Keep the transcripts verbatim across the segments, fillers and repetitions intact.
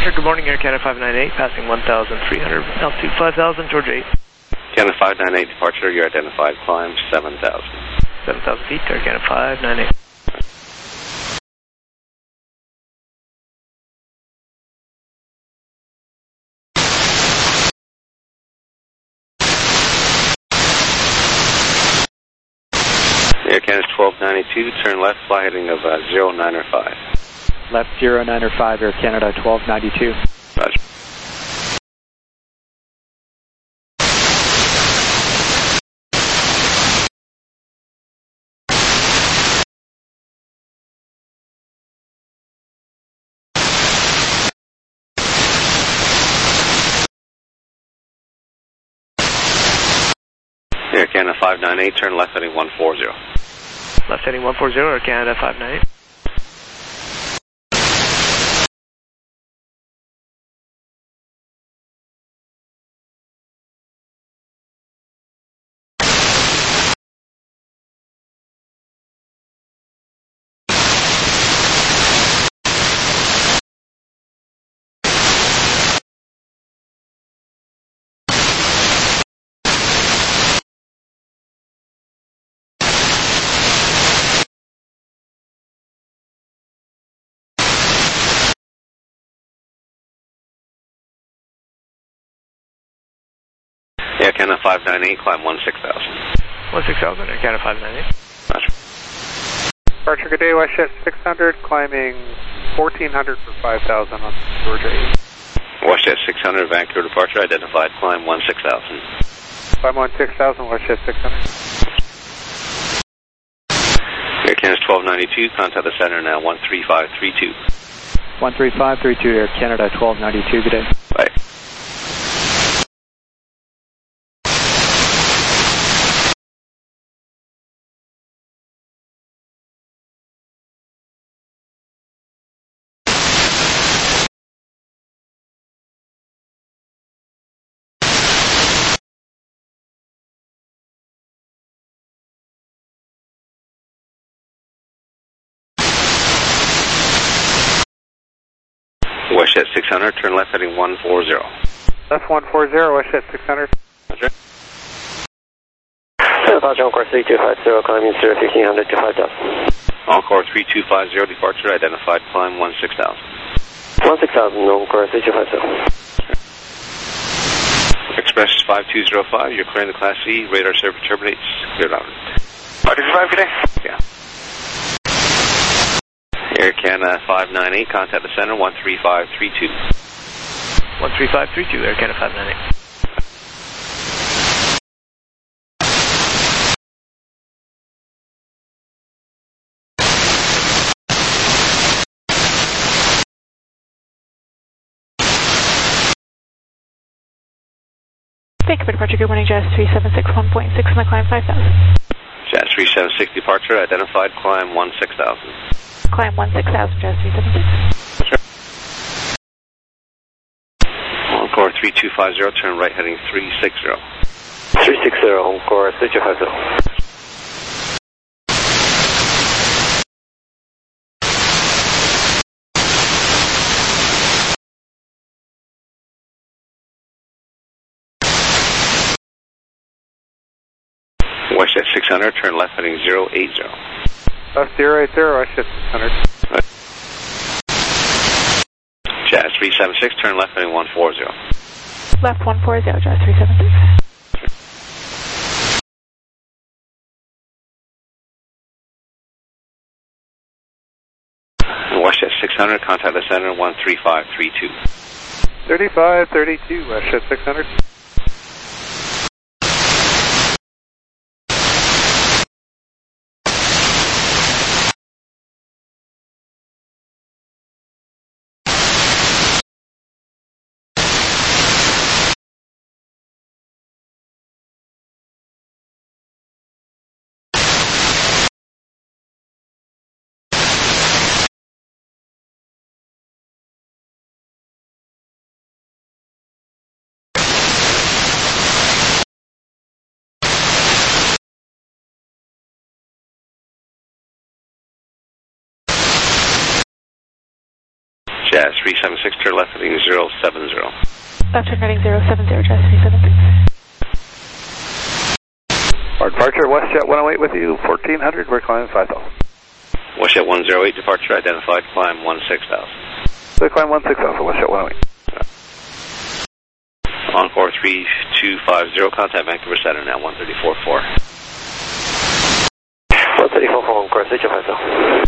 Departure, good morning, Air Canada five nine eight, passing one thousand three hundred, altitude five thousand, Georgia eight. Canada five nine eight, departure, you're identified, climb seven thousand. seven thousand feet, Air Canada five nine eight. Air Canada twelve ninety-two, turn left, fly heading of uh, zero nine or five. Left zero nine or five, Air Canada twelve ninety-two. Roger. Air Canada five nine eight, turn left heading one four zero. Left heading one four zero, Air Canada five nine eight. Air Canada five nine eight, climb one six thousand. one six thousand, Air Canada five nine eight. Roger. Departure, good day, WestJet six hundred, climbing fourteen hundred for five thousand on Georgia eight. WestJet six hundred, Vancouver departure, identified, climb one six thousand. Climb one six thousand, WestJet six hundred. Air Canada twelve ninety-two, contact the center now, one three five three two. one three five three two, Air Canada twelve ninety-two, good day. Bye. WestJet six hundred, turn left heading one four zero. Left one four zero, WestJet six hundred. Roger. Departure Encore three two five zero, climbing zero fifteen hundred to five thousand. Encore three two five zero, departure, identified, climb one six thousand. one six thousand, Encore three two five zero. Express five two zero five, you're clearing the Class C, radar server terminates, cleared out. five two zero five, good day. Yeah. Air Canada five nine eight, contact the center, one three five three two. one three five three two, Air Canada five nine eight. Thank you for departure. Good morning, Jazz three seven six one point six on the climb five thousand. Jazz three seven six, departure, identified, climb one six thousand. Climb one six thousand, Jazz three seven six. Sure. Encore three two five zero, turn right heading three six zero. three six zero, Encore three two five zero. WestJet six hundred, turn left heading zero eight zero. Left zero eight zero, WestJet six hundred. Right. Jazz three seven six, turn left heading one four zero. Left one four zero, Jazz three seven six. WestJet six hundred, contact the center, one three five three two. thirty-five thirty-two, WestJet six hundred. Jazz three seven six, turn left heading zero seven zero. Left turn heading zero seven zero, Jazz three seven six. Our departure, WestJet one oh eight with you, fourteen hundred, we're climbing five thousand. WestJet one oh eight, departure identified, climb one six thousand. So climb one six thousand, WestJet one oh eight. Encore three two five zero, contact Vancouver Saturn at one thirty-four four. one thirty-four four, Encore three two five zero.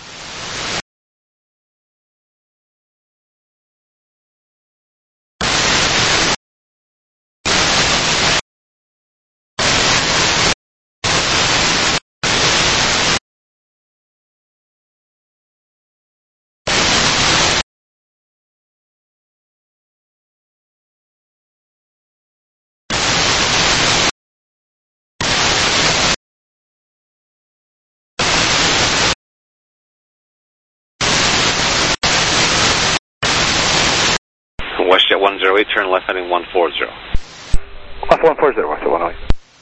WestJet one oh eight, turn left heading one forty. Left one forty, WestJet one oh eight.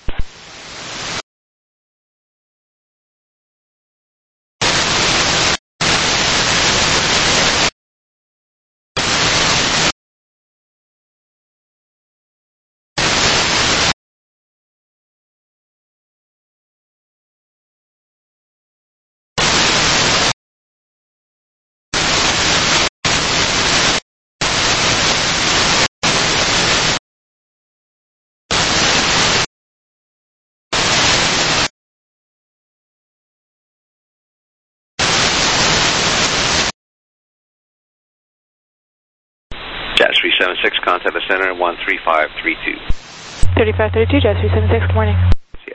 Jazz three seven six, contact the center one three five three two. thirty-five thirty-two, Jazz three seven six, good morning. See ya.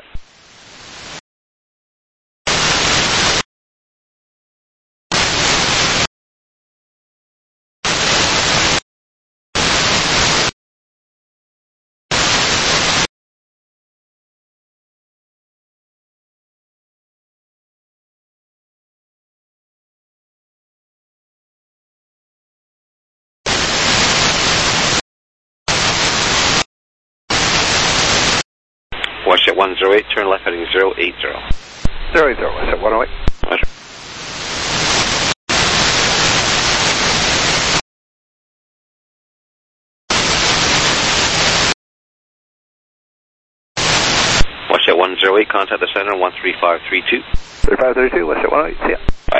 WestJet one oh eight, turn left heading zero eight zero. zero eight zero, WestJet one oh eight. Roger. WestJet one oh eight, contact the center one three five three two. thirty-five thirty-two, WestJet one oh eight, see ya. Bye.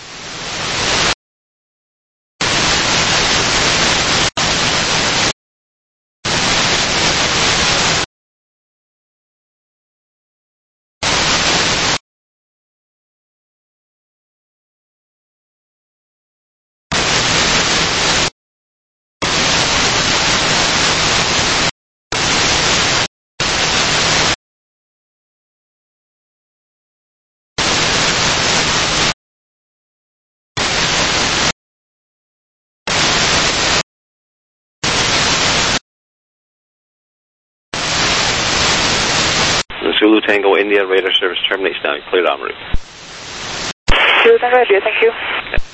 Zulu Tango India, radar service terminates now. You're cleared en route. Zulu Tango India, thank you. Okay.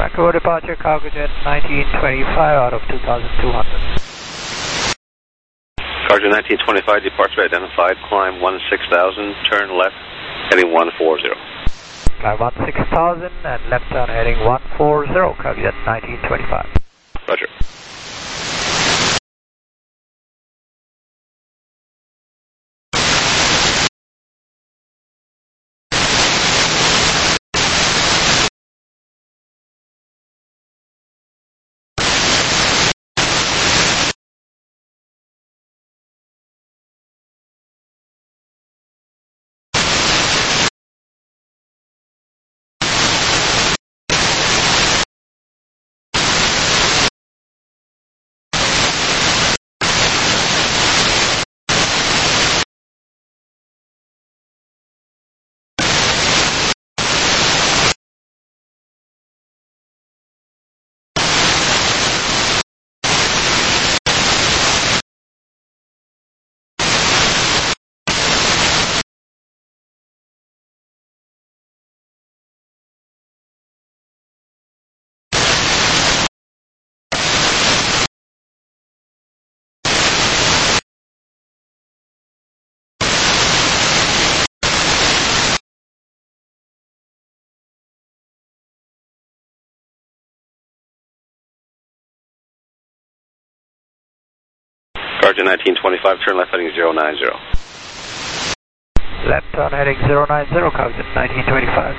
Vancouver departure, cargo jet nineteen twenty-five out of two thousand two hundred. Cargo nineteen twenty-five, departure identified, climb one six thousand, turn left, heading one four zero. Climb one six thousand and left turn heading one four zero, cargo jet nineteen twenty-five. Roger. Cargo nineteen twenty-five, turn left heading zero nine zero. Left turn heading zero nine zero, cargo jet nineteen twenty-five.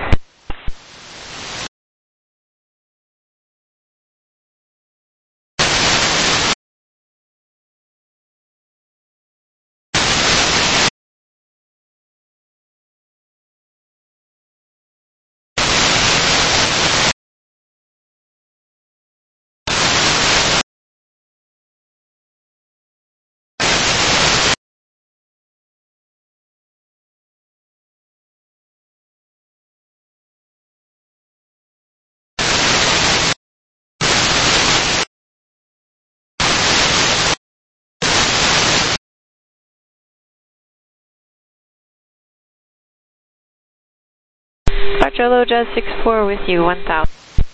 Departure low Jazz six four with you, one thousand.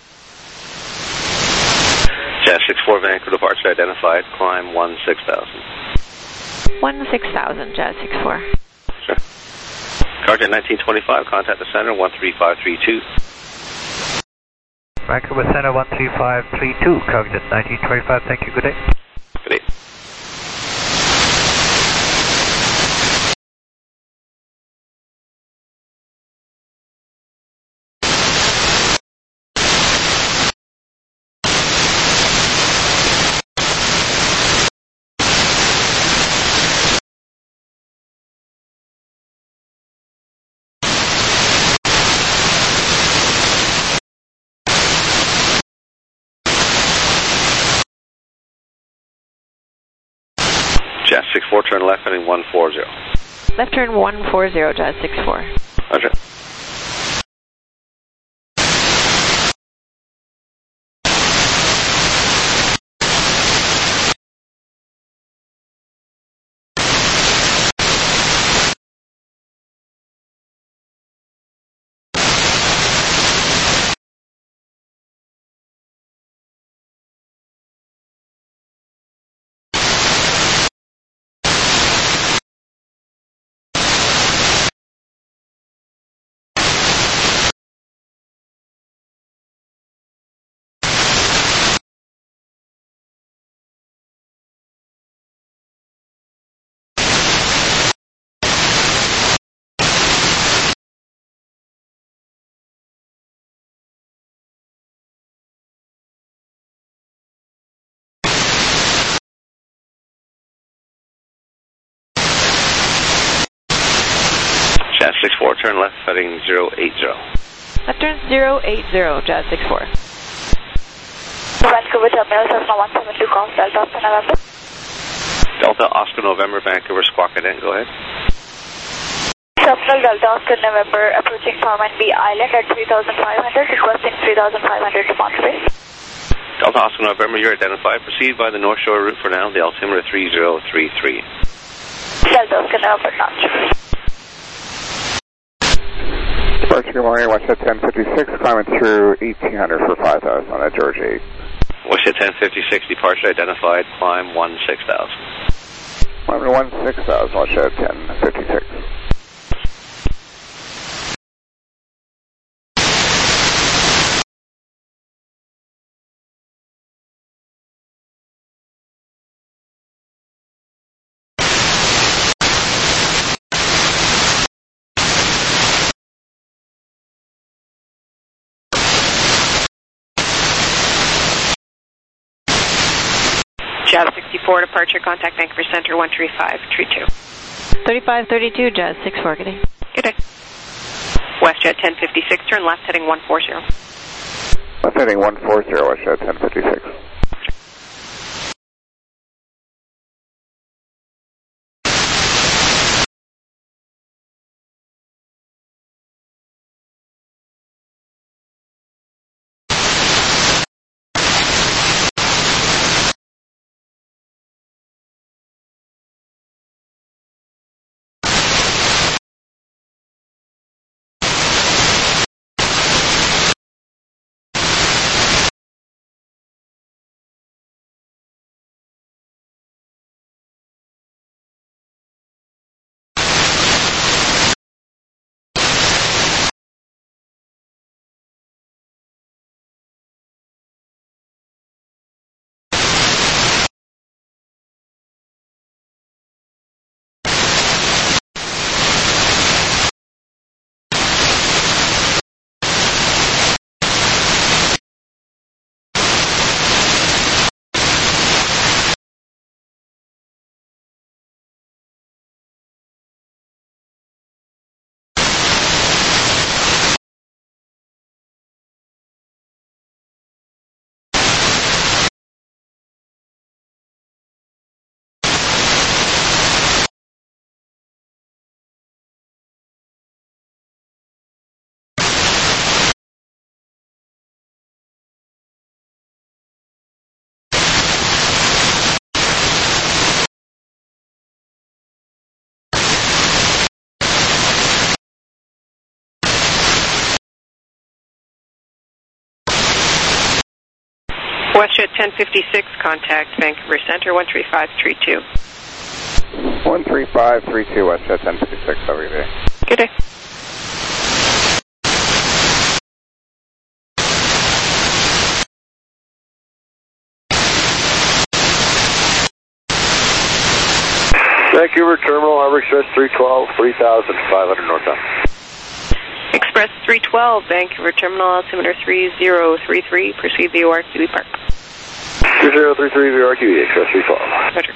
Jazz six four, Vancouver departure identified, climb one six thousand. one six thousand, Jazz six four. Sure. Cargo nineteen twenty-five, contact the center, one three five three two. Vancouver Center one three five three two, cargo jet nineteen twenty-five, thank you, good day. Good day. Jazz six four, turn left heading one four zero. Left turn one four zero, Jazz six four. Roger. Jazz six four, turn left heading zero eight zero. Left turn zero eight zero, Jazz six four. Vancouver Terminal Cessna one seven two, Golf Delta Oscar November. Delta Oscar November, Vancouver Squawk Cadet, go ahead. Terminal Delta Oscar November, approaching Farman B Island at three thousand five hundred, requesting three thousand five hundred departure base. Delta Oscar November, you're identified. Proceed by the North Shore route for now, the altimeter three zero three three. Delta Oscar November, launch. Departure, good morning, Westjet ten fifty-six, climbing through eighteen hundred for five thousand on a George eight. Westjet ten fifty-six, departure identified, climb one six thousand. Climbing one six thousand, Westjet ten fifty-six. Jazz sixty-four, departure, contact Vancouver Center, one three five, tree two. thirty-five thirty-two, Jazz six four, good day. Good day. Westjet ten fifty-six, turn left heading one four zero. Left heading one four zero, Westjet ten fifty-six. Westjet ten fifty-six, contact Vancouver Center, one three five, tree two. one three five three two, Westjet ten fifty-six, over day. Good day. Vancouver Terminal, Harbor Express three twelve, three thousand five hundred northbound. Express three twelve, Vancouver Terminal, altimeter three zero three three, proceed via O R Q E Park. two zero three three, V R Q E, Express three twelve. Roger.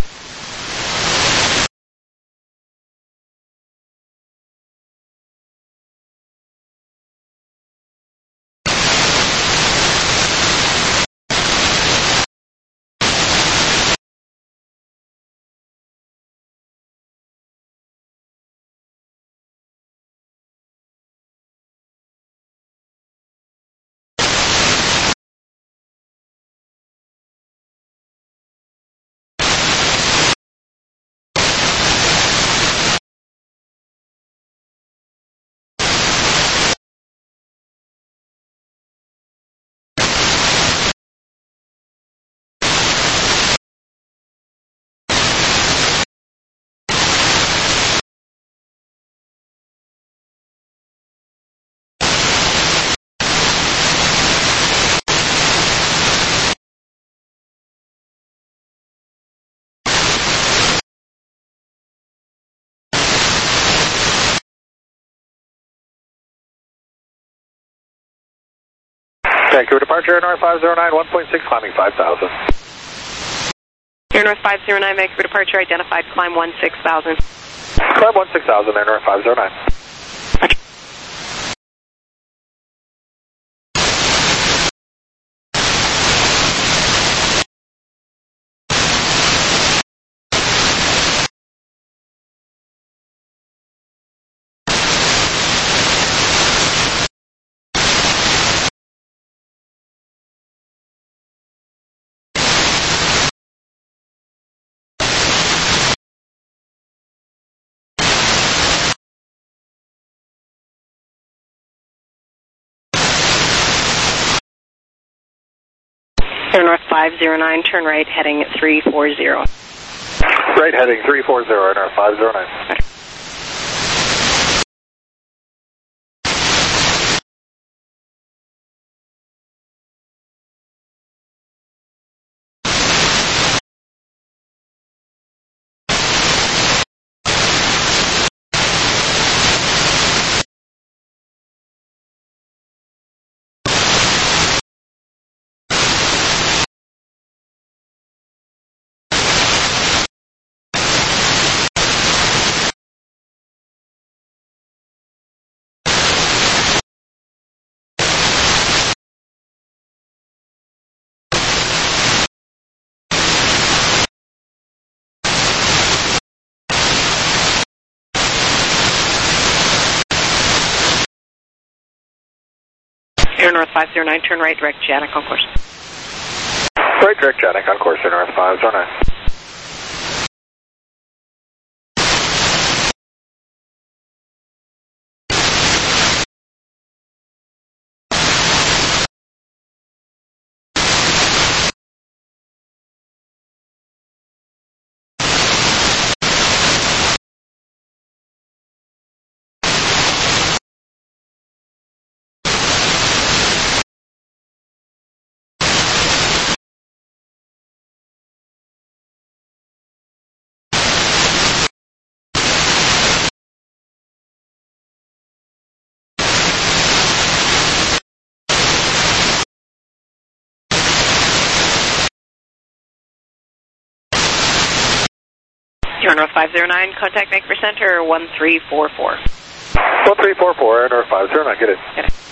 Vancouver departure, North five zero nine, one point six, climbing five thousand. Air North five zero nine, Vancouver departure identified, climb one six thousand. Climb one six thousand, Air North five zero nine. five zero nine, turn right, heading three four zero. Right heading three four zero, N R five zero nine. Okay. Air North five zero nine, turn right, direct Janek on course. Right, direct Janek on course, Air North five zero nine. Air North five zero nine, contact Vancouver Center one three four four. one three four four, Air North five zero nine, get it. Get it.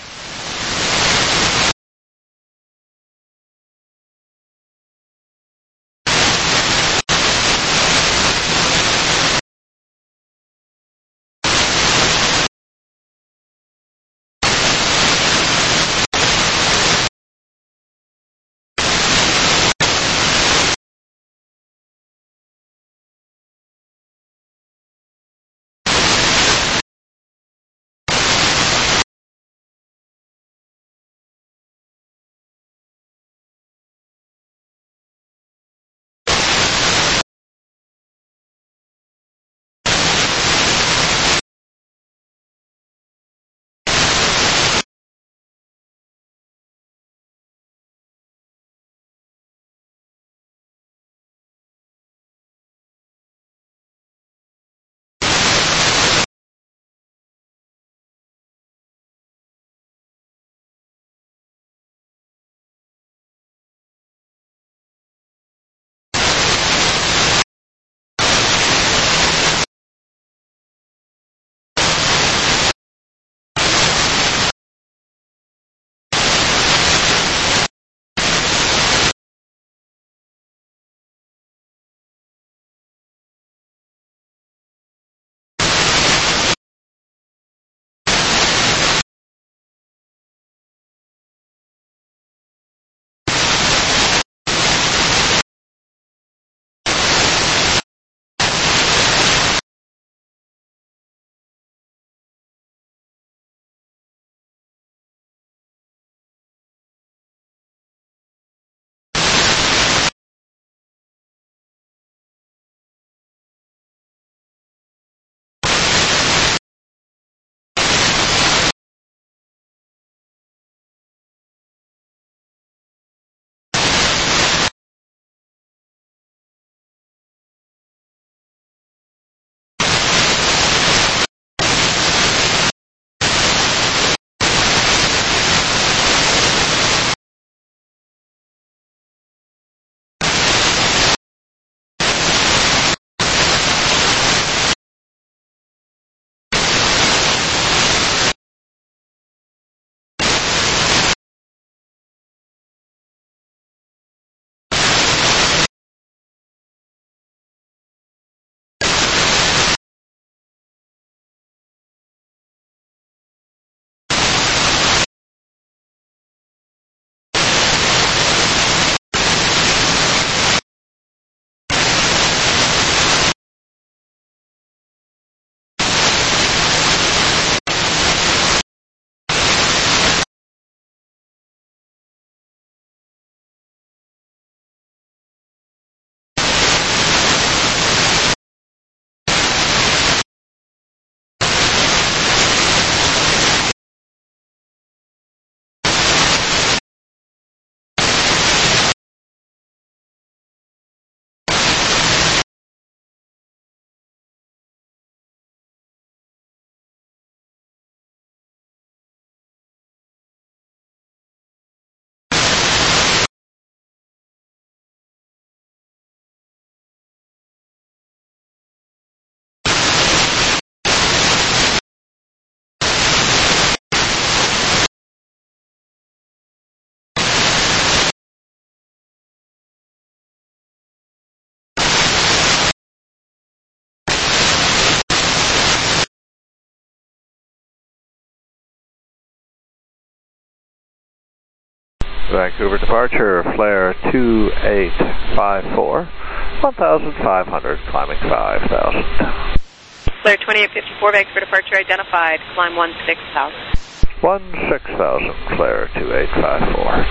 Vancouver departure, flare two eight five four, one thousand five hundred, climbing five thousand. Flare twenty-eight fifty-four, Vancouver departure identified, climb one six thousand. one six thousand, flare two eight five four.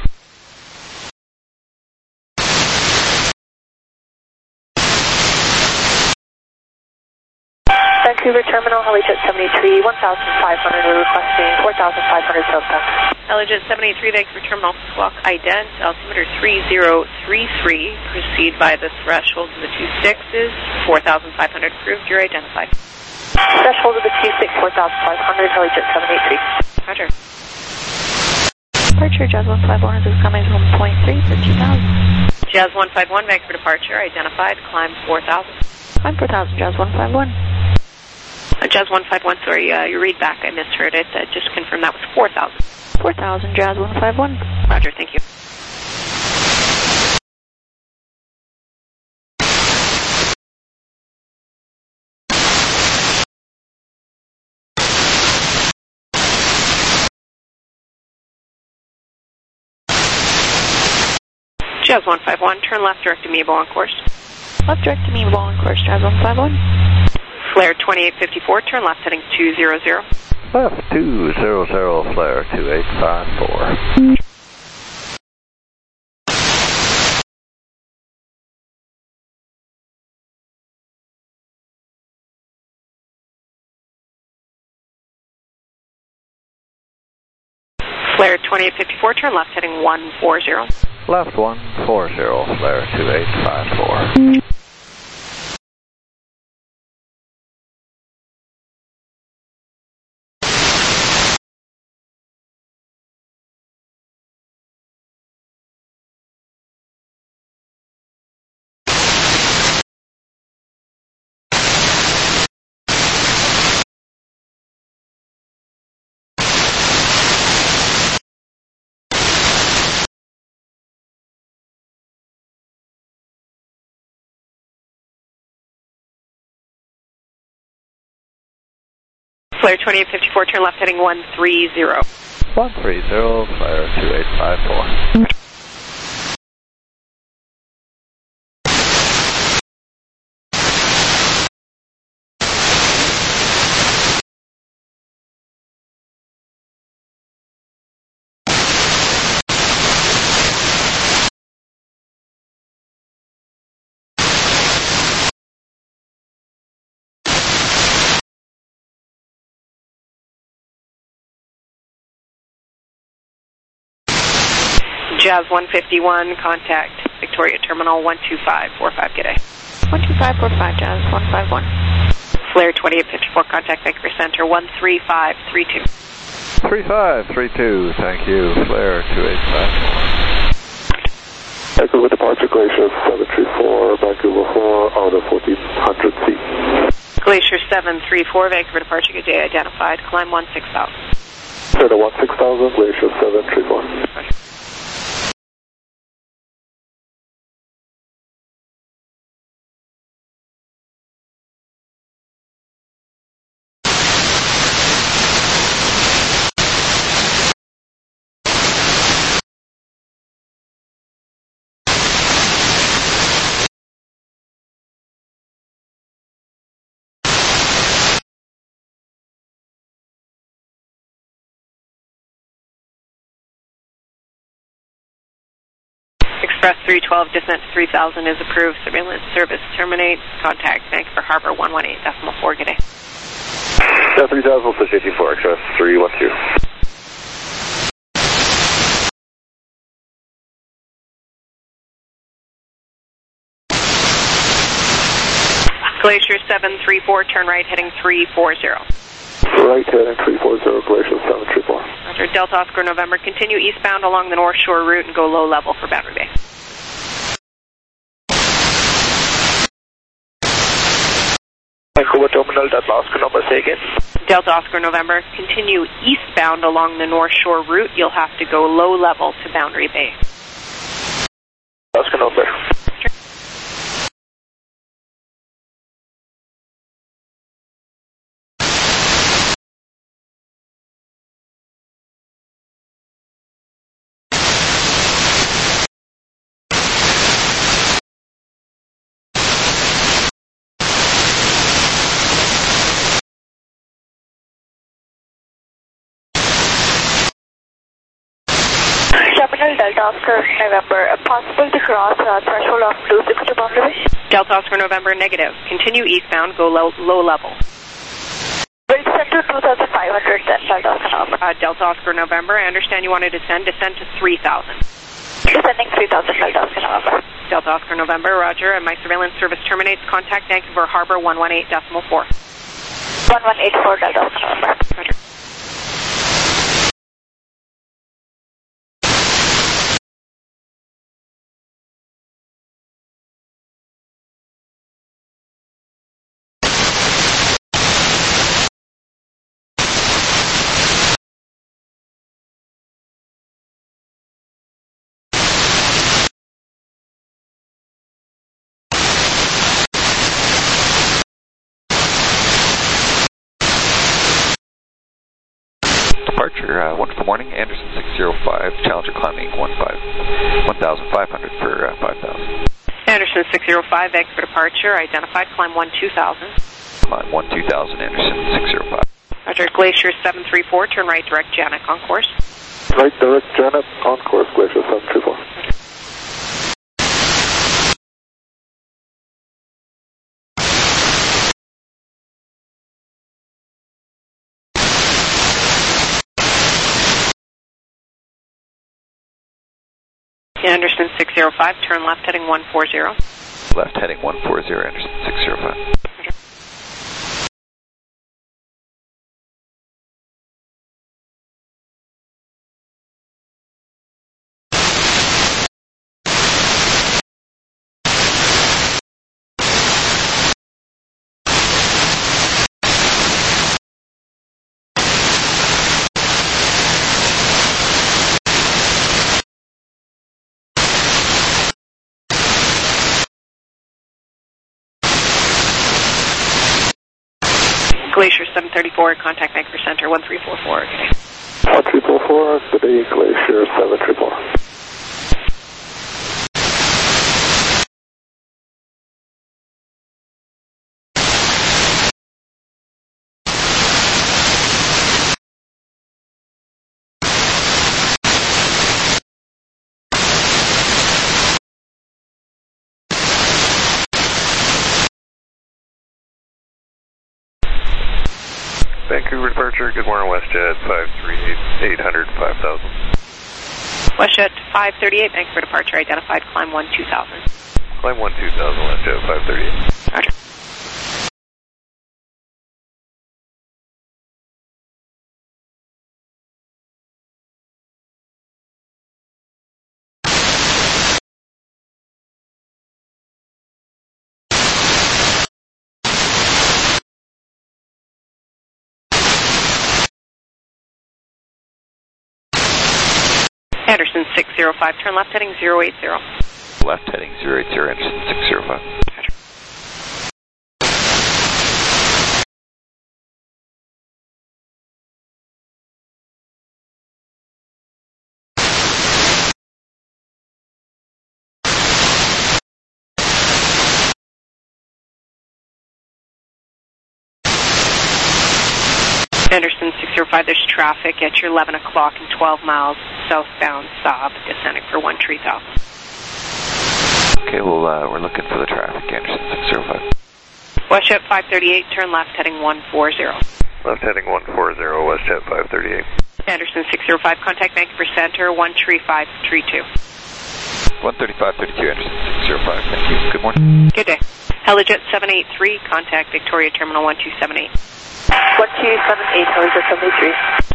Vancouver Terminal, Helijet seventy-three, one thousand five hundred, we're requesting four thousand five hundred southbound. Helijet seven eighty-three, Vancouver Terminal, squawk ident, altimeter three zero three three, proceed by the threshold of the two sixes, four thousand five hundred approved, you're identified. Threshold of the two six, four thousand five hundred, Helijet seven eighty-three. Roger. Departure, Jazz one five one is coming one point three for two thousand. Jazz one five one, Vancouver departure identified, climb four thousand. Climb four thousand, Jazz one five one. Uh, Jazz one five one, sorry, uh, your read back, I misheard it. Uh, just confirm that was four thousand. four thousand, Jazz one five one. Roger, thank you. Jazz one five one, turn left direct to Meebo on course. Left direct to Meebo on course, Jazz one five one. Flare twenty-eight fifty-four, turn left heading two zero zero. Left two zero zero, flare two eight five four. Flare twenty-eight fifty-four, turn left heading one four zero. Left one four zero, flare two eight five four. Flare twenty-eight fifty-four, turn left heading one three zero. one three zero, flare two eight five four. Jazz one fifty-one, contact Victoria Terminal one two five four five, good day. one two five four five, Jazz one five one. Flare twenty-eight fifty-four, contact Vancouver Center one three five three two. three five three two, thank you, flare two eight five four. Vancouver departure, Glacier seven three four, Vancouver four, out of fourteen hundred feet. Glacier seven three four, Vancouver departure, good day, identified, climb one six thousand. Center one six thousand, Glacier seven three four. Express three twelve, descent to three thousand is approved. Surveillance service terminates. Contact Vancouver Harbor one one eight decimal four, good day. Yeah, three thousand, six eighty-four, Express three one two. Glacier seven three four, turn right heading three four zero. Right heading three four zero, Glacier seven three four. Roger, Delta Oscar November, continue eastbound along the North Shore route and go low level for Boundary Bay. Vancouver Terminal, Delta Oscar number, say again. Delta Oscar November, continue eastbound along the North Shore route. You'll have to go low level to Boundary Bay. Oscar number. Terminal Delta Oscar November, uh, possible to cross uh, threshold of two sixty boundary wish? Delta Oscar November, negative. Continue eastbound, go low, low level. We'll descend to two thousand five hundred then, Delta Oscar November. Uh, Delta Oscar November, I understand you want to descend. Descend to three thousand. Descending three thousand, Delta Oscar November. Delta Oscar November, roger, and my surveillance service terminates. Contact Vancouver Harbor one one eight decimal four. one one eight four, Delta Oscar November. Roger. Departure, uh, wonderful morning, Anderson six zero five, Challenger climbing one thousand five hundred for uh, five thousand. Anderson six zero five, Vancouver departure, identified, climb one two thousand. Climb one two thousand, Anderson six zero five. Roger, Glacier seven three four, turn right, direct Janet on course. Right, direct Janet on course, Glacier seven three four. Anderson six zero five, turn left heading one four zero. Left heading one four zero, Anderson six zero five. Glacier seven thirty-four, contact Vancouver Center one three four four. one three four four, good day, Glacier seven three four. Vancouver departure, good morning, WestJet five three eight, eight hundred, five thousand. WestJet five thirty-eight, Vancouver departure, identified, climb one two thousand. Climb one two thousand, WestJet five thirty-eight. Roger. Anderson six zero five, turn left heading zero eight zero. Left heading zero eight zero, Anderson six zero five. Roger. Anderson six zero five, there's traffic at your eleven o'clock and twelve miles southbound Saab, descending for one three thousand. Okay, well, uh, we're looking for the traffic, Anderson six zero five. WestJet five thirty-eight, turn left heading one four zero. Left heading one four zero, WestJet five thirty-eight. Anderson six zero five, contact Vancouver Center one three five three two. one thirty-five thirty-two, Anderson six zero five, thank you. Good morning. Good day. Helijet seven eight three, contact Victoria Terminal one two seven eight. one two seven eight, Helijet seven eight three.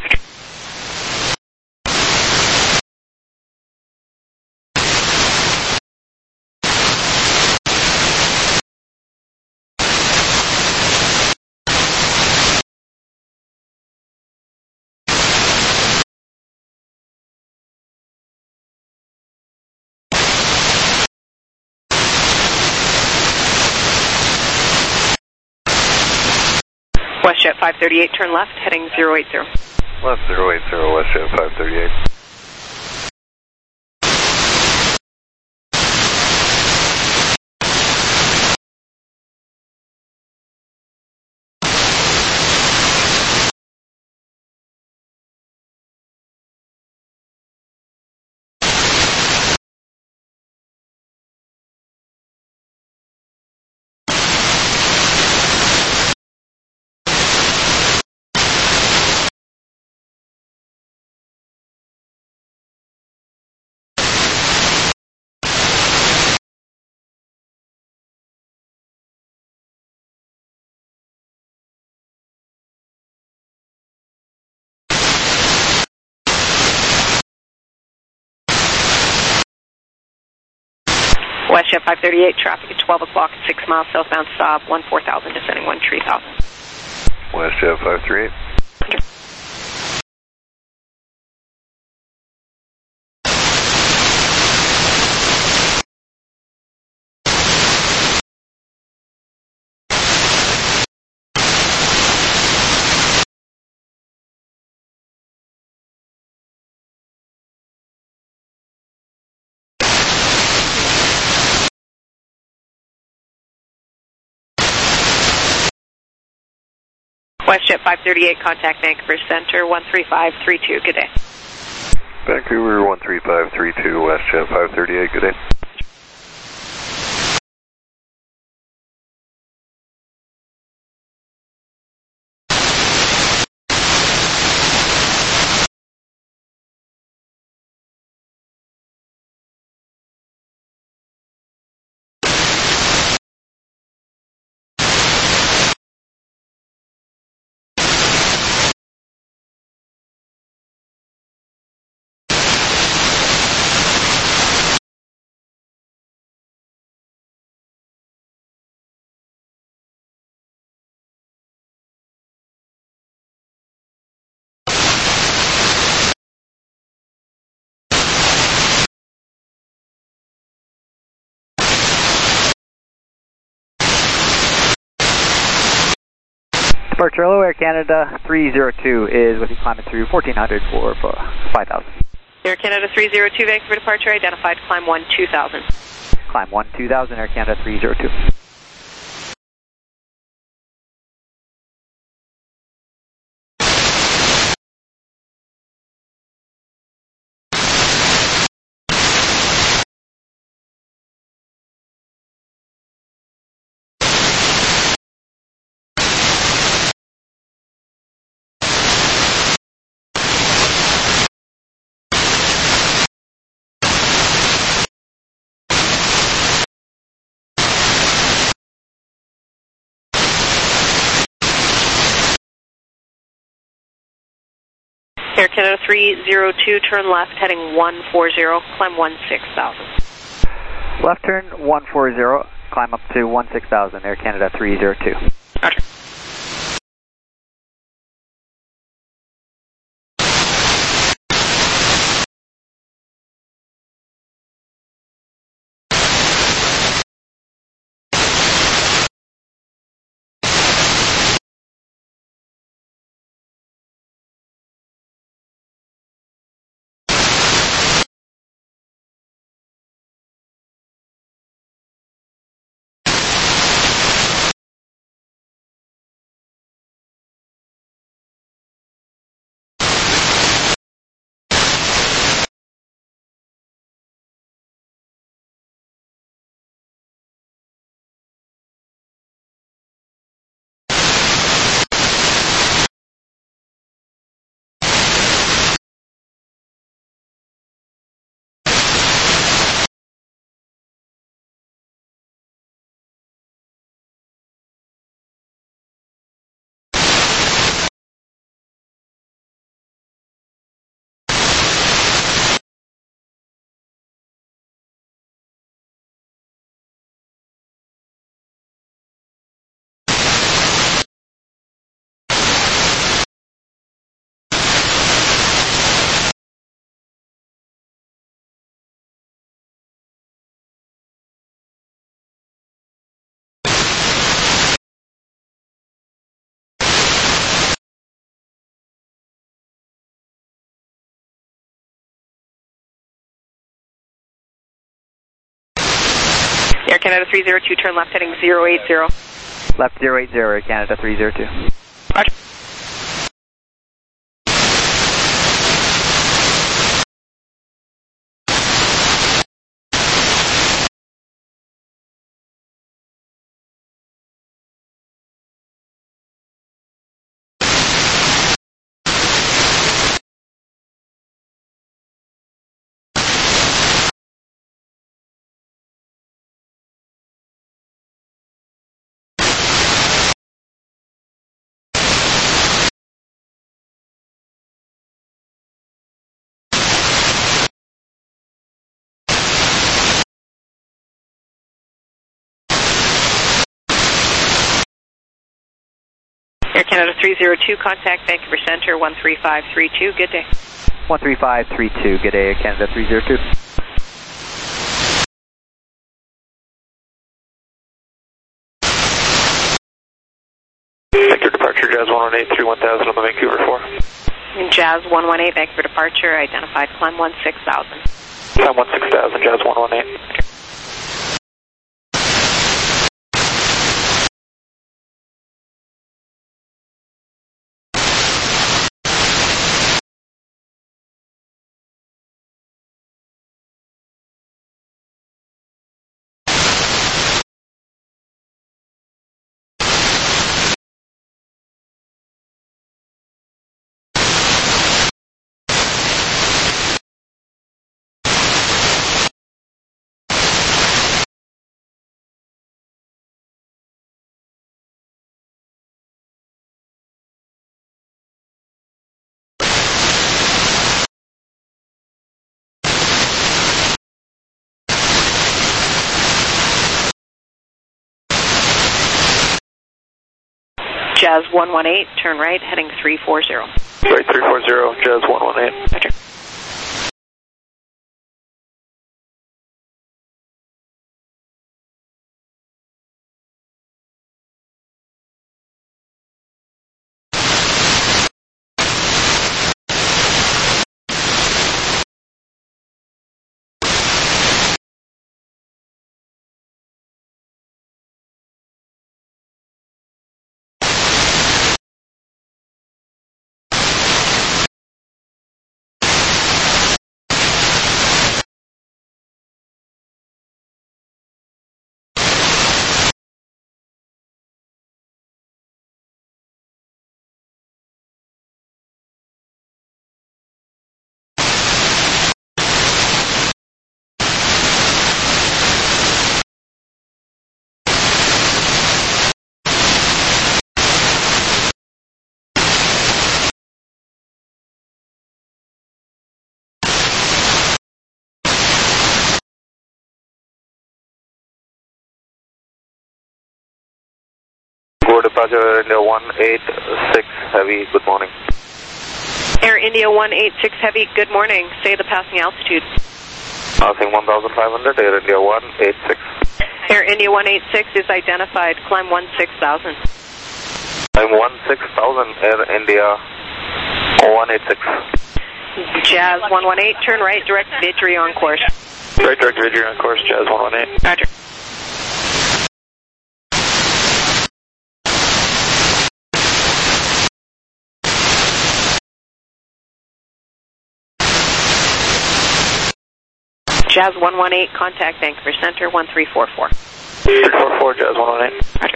WestJet five thirty-eight, turn left, heading zero eight zero. Left zero eight zero, WestJet five thirty-eight. WestJet five thirty-eight, traffic at twelve o'clock, six miles southbound stop, one four thousand, descending one three thousand. WestJet five thirty-eight. WestJet five thirty-eight, contact Vancouver Center, one three five three two, good day. Vancouver one three five three two, WestJet five thirty-eight, good day. Departure Hello Air Canada three zero two is with you climbing through fourteen hundred for five thousand. Air Canada three zero two, Vancouver departure identified, climb one two thousand. Climb one two thousand, Air Canada three zero two. Air Canada three zero two, turn left, heading one four zero, climb one six thousand. Left turn one four zero, climb up to one six thousand, Air Canada three zero two. Roger. Air Canada three zero two, turn left, heading zero eight zero. Left zero eight zero, Air Canada three zero two. Roger. Air Canada three zero two, contact Vancouver Centre one three five three two. Good day. one three five three two, good day, Air Canada three zero two. Vector departure, Jazz one one eight, three one thousand on the Vancouver four. Jazz one one eight, Vancouver departure, identified climb one six thousand. Climb one six thousand, Jazz one one eight. Jazz one one eight, turn right, heading three four zero. Right, three four zero, Jazz one one eight. Roger. Go departure Air India one eight six Heavy, good morning. Air India one eight six Heavy, good morning. Say the passing altitude. Passing one thousand five hundred, Air India one eight six. Air India one eight six is identified, climb one six thousand. Climb one six thousand, Air India one eight six. Jazz one one eight, turn right, direct Vidri on course. Right, direct Vidri on course, Jazz one one eight. Roger. Jazz one one eight, contact Vancouver Centre one three four four. three four four, Jazz one one eight. Roger.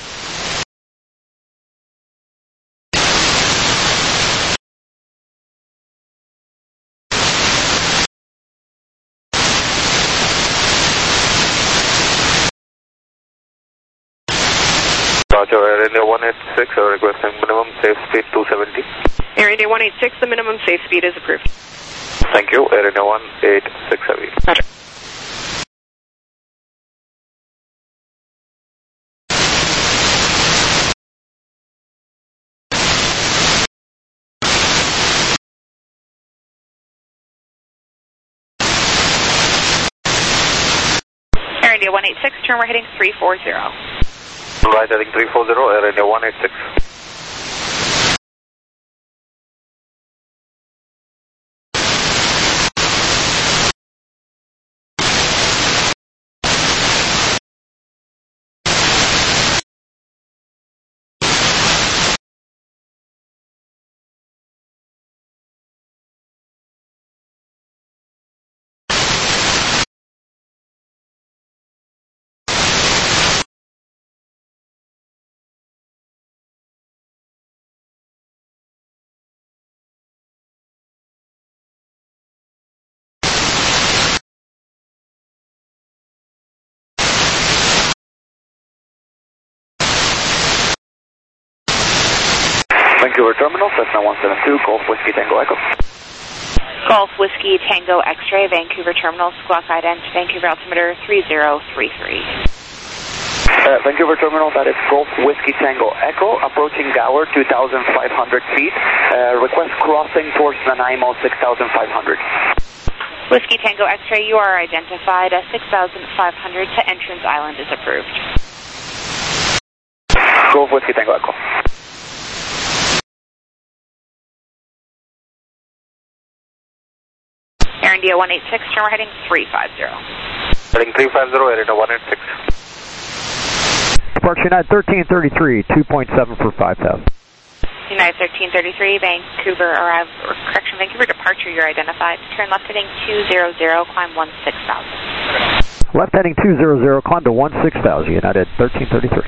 Departure Air India one eight six, requesting minimum safe speed two seventy. Air India one eight six, the minimum safe speed is approved. Thank you, Air India one eight six Heavy. Roger. Air India one eight six, turn we're heading three four zero. Right, heading three four zero, Air India one eight six. Vancouver Terminal, Cessna one seven two, Golf Whiskey Tango Echo. Golf Whiskey Tango X-Ray, Vancouver Terminal, squawk ident, Vancouver altimeter three zero three three. Uh, Vancouver Terminal, that is Golf Whiskey Tango Echo, approaching Gower, two thousand five hundred feet. Uh, request crossing towards Nanaimo, six thousand five hundred. Whiskey Tango X-ray, you are identified as six thousand five hundred to Entrance Island is approved. Golf Whiskey Tango Echo. Air India one eight six, turn, we're heading three five zero. Heading three five zero, Air India one eight six. Departure United thirteen thirty-three, two point seven for five thousand. United thirteen thirty-three, Vancouver arrival, or correction, Vancouver departure, you're identified. Turn left heading two zero zero, climb one six thousand. Left heading two zero zero, climb to one six thousand, United thirteen thirty-three.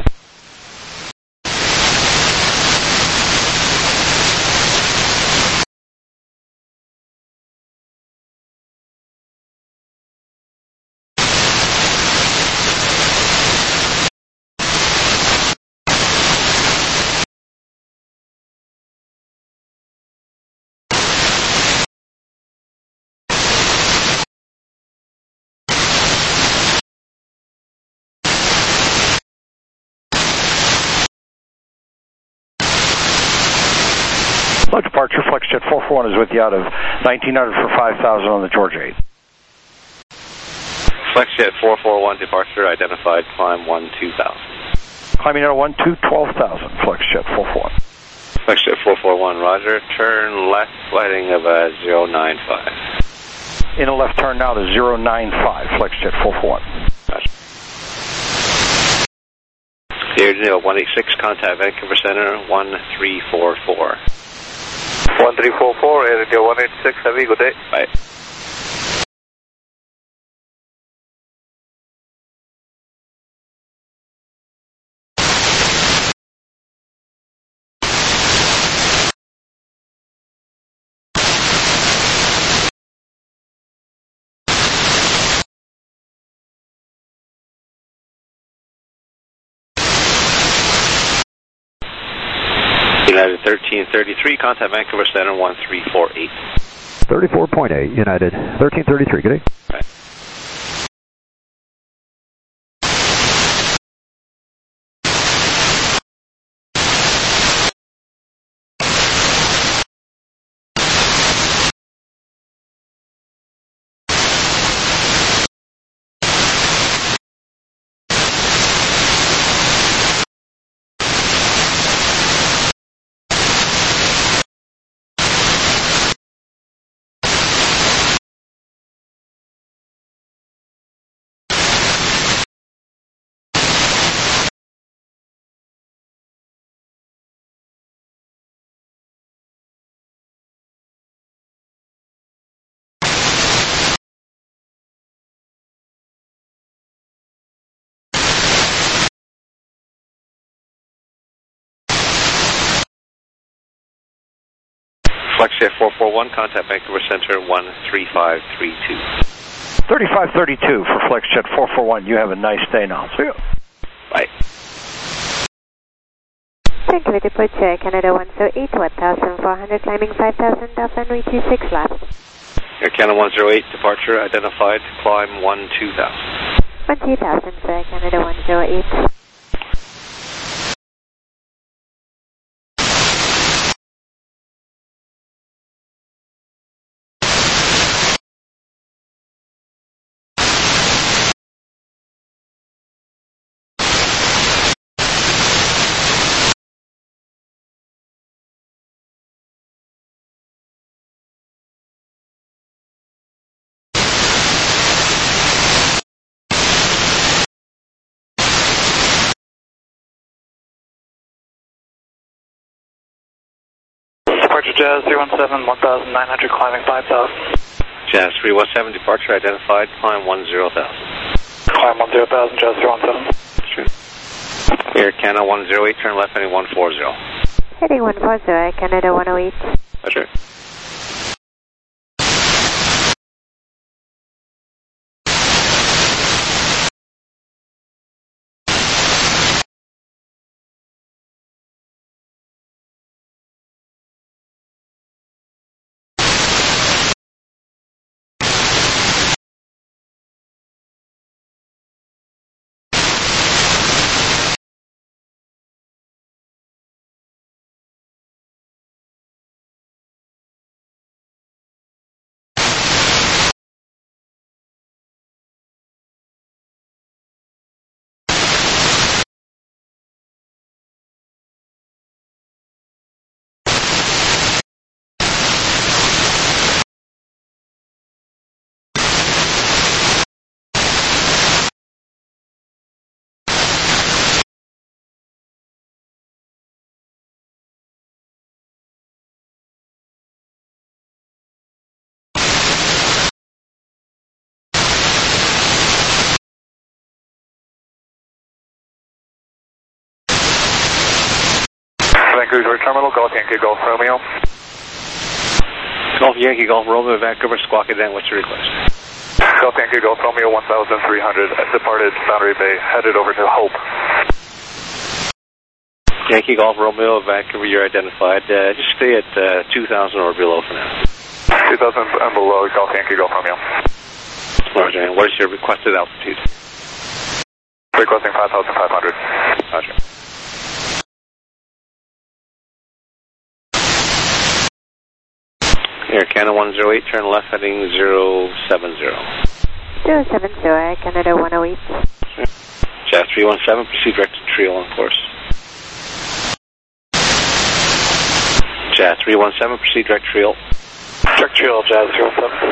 Low departure, FlexJet four four one is with you out of nineteen hundred for five thousand on the Georgia eight. FlexJet four four one departure identified, climb one two thousand. Climbing out of one two, twelve thousand, FlexJet four four one. FlexJet four four one, roger. Turn left, flighting of uh, zero nine five. In a left turn now to zero nine five, FlexJet four four one. Roger. Air India one eight six, contact Vancouver Center one three four four. one three four four, Air India one eight six, have a good day. Bye. United thirteen thirty-three, contact Vancouver Center one three four eight. thirty-four point eight, United thirteen thirty-three, good day. Right. FlexJet four four one, contact Vancouver Center one three five three two. thirty-five thirty-two for FlexJet four four one. You have a nice day now. See you. Bye. Vancouver departure, Canada one zero eight, one thousand four hundred, climbing five thousand, off runway two six left. Air Canada one zero eight, departure identified, climb one two thousand. one two thousand, sir, Canada one zero eight. Departure Jazz three one seven, one thousand nine hundred, climbing five thousand. Jazz three one seven, departure identified, climb one zero thousand. Climb one zero thousand, Jazz three one seven. Sure. Air Canada one zero eight, turn left heading one four zero. Heading one four zero, Canada one zero eight. Roger. Vancouver Terminal, Golf Yankee Golf Romeo. Golf Yankee Golf Romeo, Vancouver Squawk Again, what's your request? Golf Yankee Golf Romeo one thousand three hundred, departed Boundary Bay, headed over to Hope. Yankee Golf Romeo, Vancouver, you're identified. Uh, just stay at uh, two thousand or below for now. two thousand and below, Golf Yankee Golf Romeo. Roger, and what is your requested altitude? Requesting five thousand five hundred. Roger. Air Canada one zero eight, turn left heading zero seven zero. zero seven zero, Air Canada one oh eight. Jazz three one seven, proceed direct to Trio on course. Jazz three one seven, proceed direct Trio. Direct Trio, Jazz three one seven.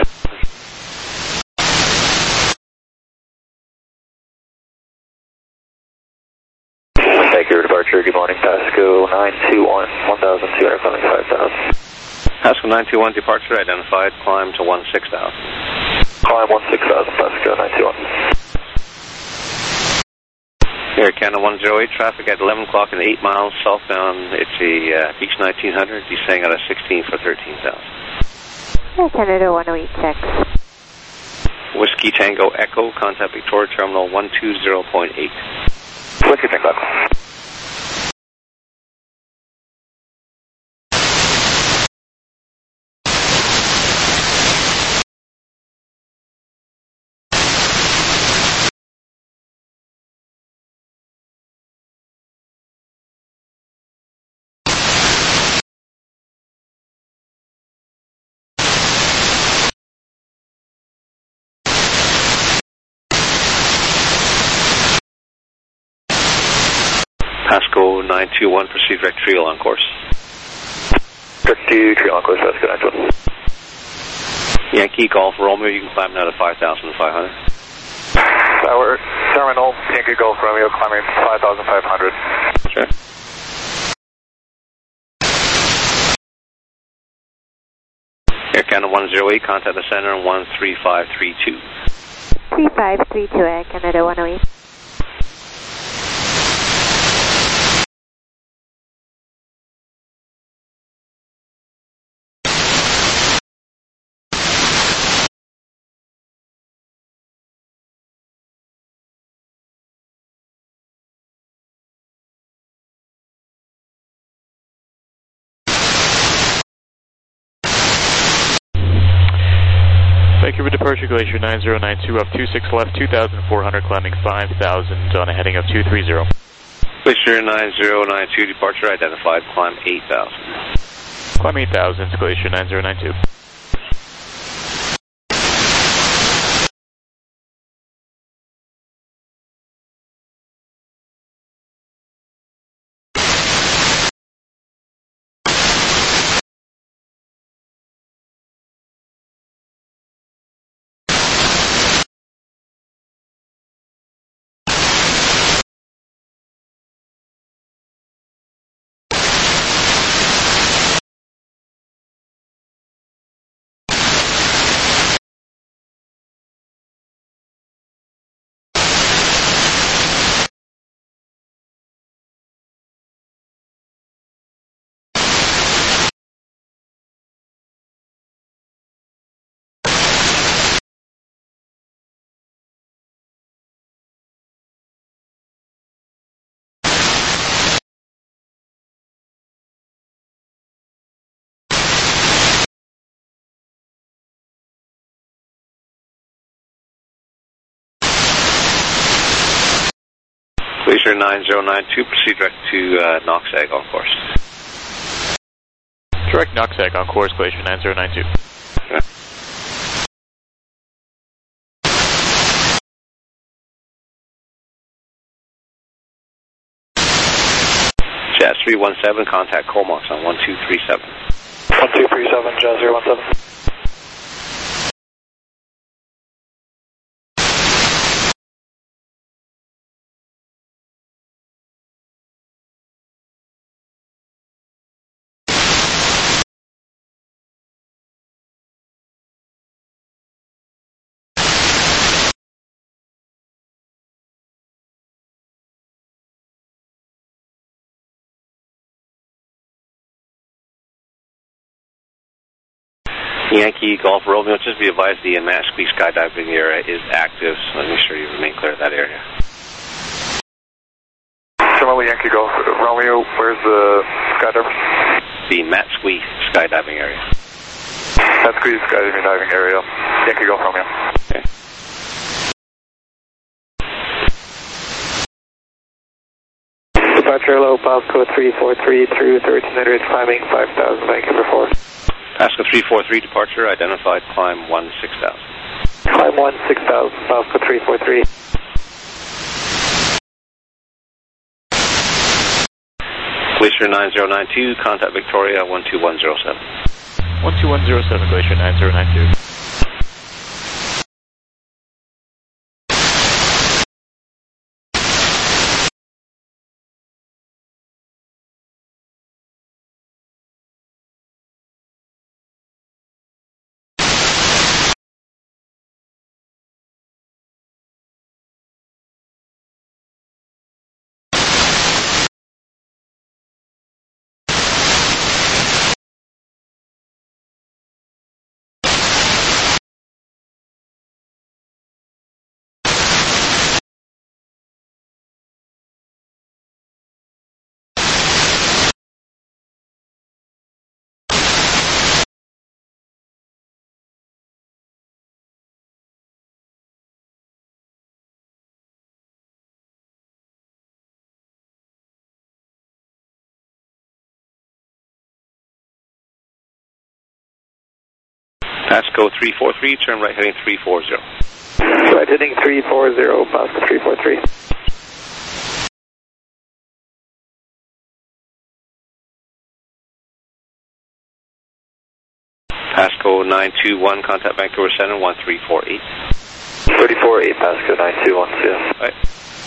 Vancouver departure, good morning, Pasco nine two one, one thousand two hundred, climbing five thousand. Pasco nine two one, departure identified, climb to one six thousand. Climb one six thousand, Pasco nine two one. Air Canada one zero eight, traffic at eleven o'clock and eight miles southbound. It's a uh, Beach nineteen hundred, descending out of sixteen for thirteen thousand. Air Canada one oh eight, checks. Whiskey Tango Echo, contact Victoria Terminal one two zero point eight. Whiskey Tango Echo. Pasco nine two one, proceed direct Trio on course. Direct to Trio on course, Pasco nine two one. Yankee Golf Romeo, you can climb now to five thousand five hundred. Our terminal, Yankee Golf Romeo, climbing five thousand five hundred. Sure. Air Canada one zero eight, contact the center on one three five three two. three five three two, Air Canada one oh eight. Vancouver departure, Glacier nine zero nine two, up two six left, two thousand four hundred, climbing five thousand on a heading of two three zero. Glacier nine zero nine two, departure identified, climb eight thousand. Climb eight thousand, Glacier nine zero nine two. Glacier nine zero nine two, proceed direct to uh, Knox Egg on course. Direct Knox Egg on course, Glacier nine zero nine two. Okay. Jazz three one seven, contact Comox on one two three seven. one two three seven, Jazz zero one seven. Yankee Golf Romeo, just be advised the Mashpee skydiving area is active, so let me make sure you remain clear of that area. Charlie Yankee Golf Romeo, where's the skydiver? The Matsqui skydiving area. Matsqui skydiving diving area, Yankee Golf Romeo. Okay. Departure low, Pasco three four three through thirteen hundred, climbing five thousand, Vancouver four. Pasco three four three, departure identified, climb one six thousand. Climb one six thousand, Pasco three four three. Glacier nine zero nine two, contact Victoria one two one zero seven. one two one zero seven, Glacier nine zero nine two. Pasco three four three, turn right heading three four zero. Right heading three four zero, Pasco three four three. Pasco nine two one, contact Vancouver Center one three four eight. three four eight, Pasco nine two one two. Right.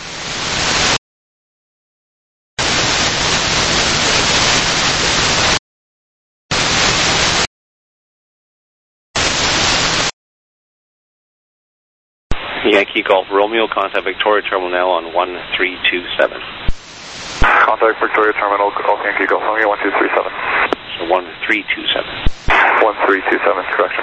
Yankee Golf Romeo, contact Victoria Terminal now on one three two seven. Contact Victoria Terminal, Golf Yankee Golf Romeo one two three seven. So one three two seven. one three two seven, correction.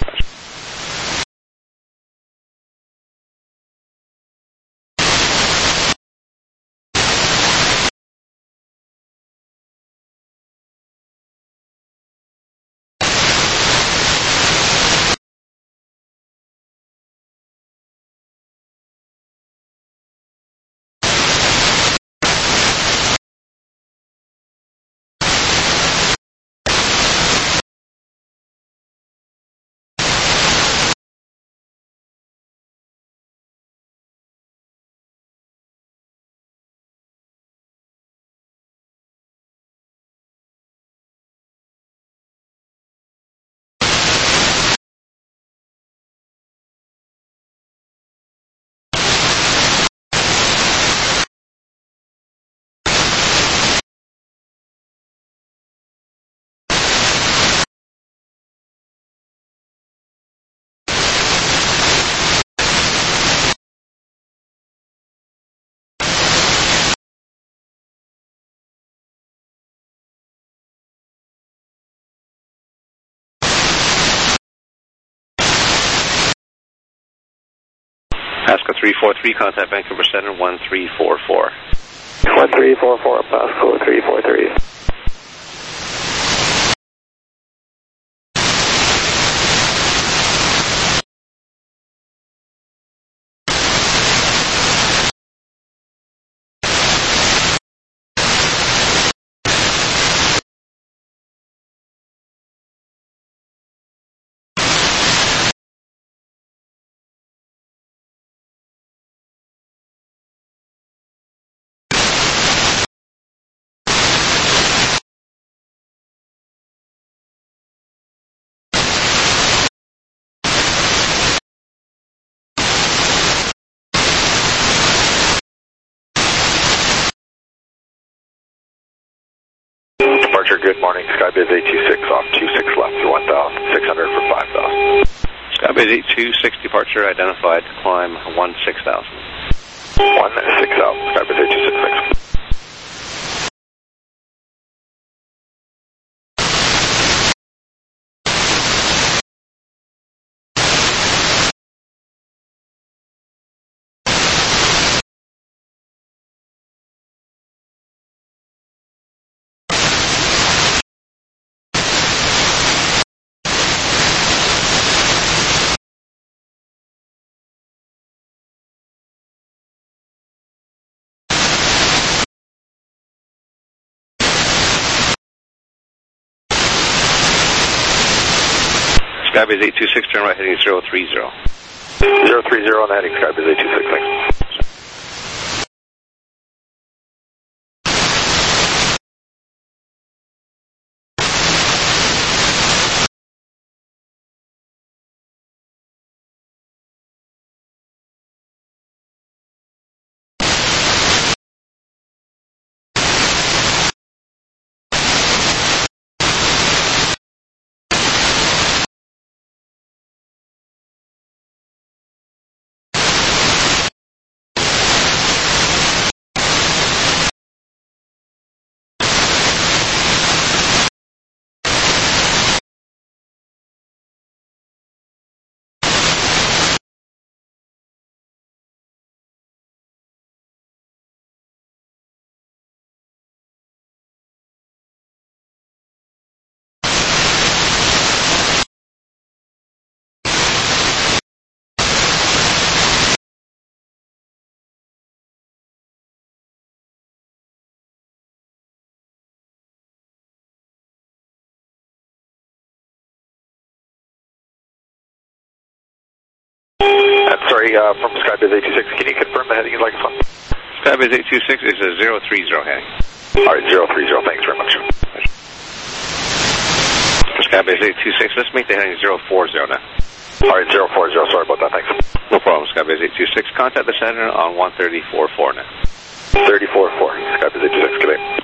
Pasco three four three, contact Vancouver Center one three four four. one three four four, Pasco three four three. Departure, good morning. Skybiz eight two six off two six left to one thousand six hundred for five thousand. Skybiz eight two six, departure identified, climb one six thousand. one six thousand, Skybiz eight two six six. Skybase eight two six, turn right heading zero three zero. zero three zero on the heading, Skybase eight two six, thanks. I'm sorry, uh, from Skybase eight two six, can you confirm the heading you'd like us on? Skybase eight two six is a zero three zero heading. All right, zero three zero, thanks very much. Skybase eight two six, let's make the heading zero four zero now. All right, zero four zero, sorry about that, thanks. No problem, Skybase eight two six, contact the center on one thirty-four four now. thirty-four four, Skybase eight two six, good day.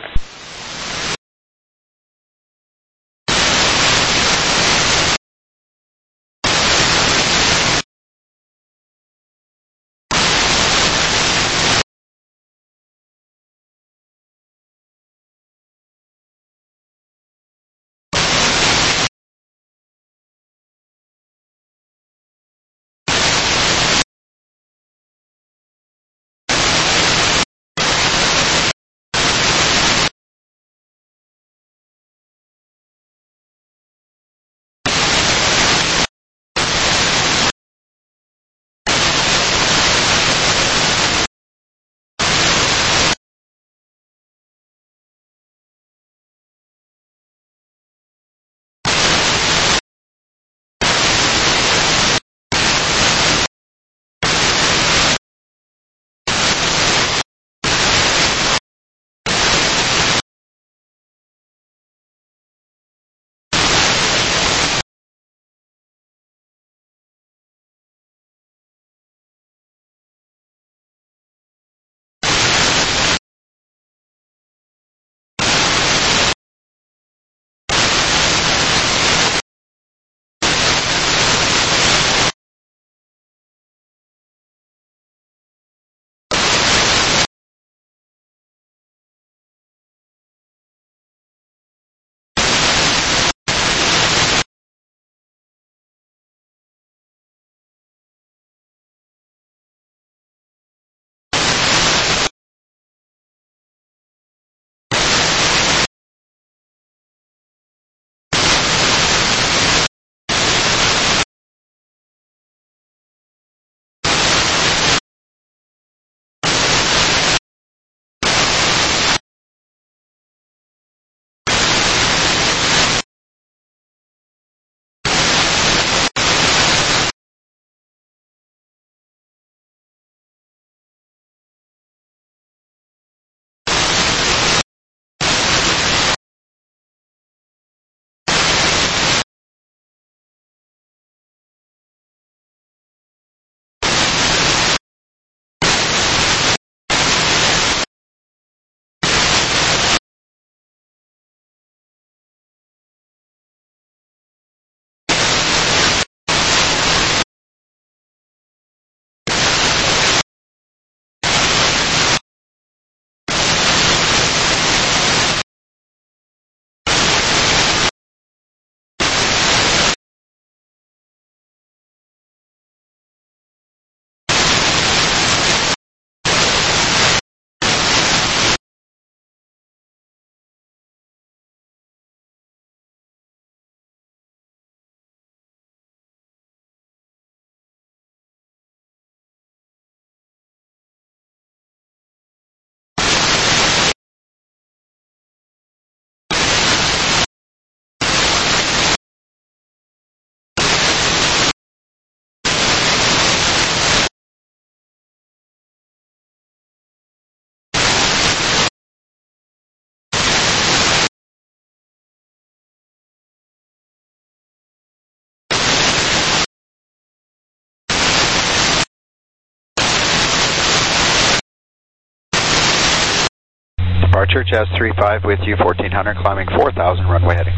Departure, Jazz three five with you, fourteen hundred, climbing four thousand, runway heading.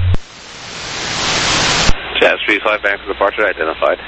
Jazz three five, Vancouver departure identified.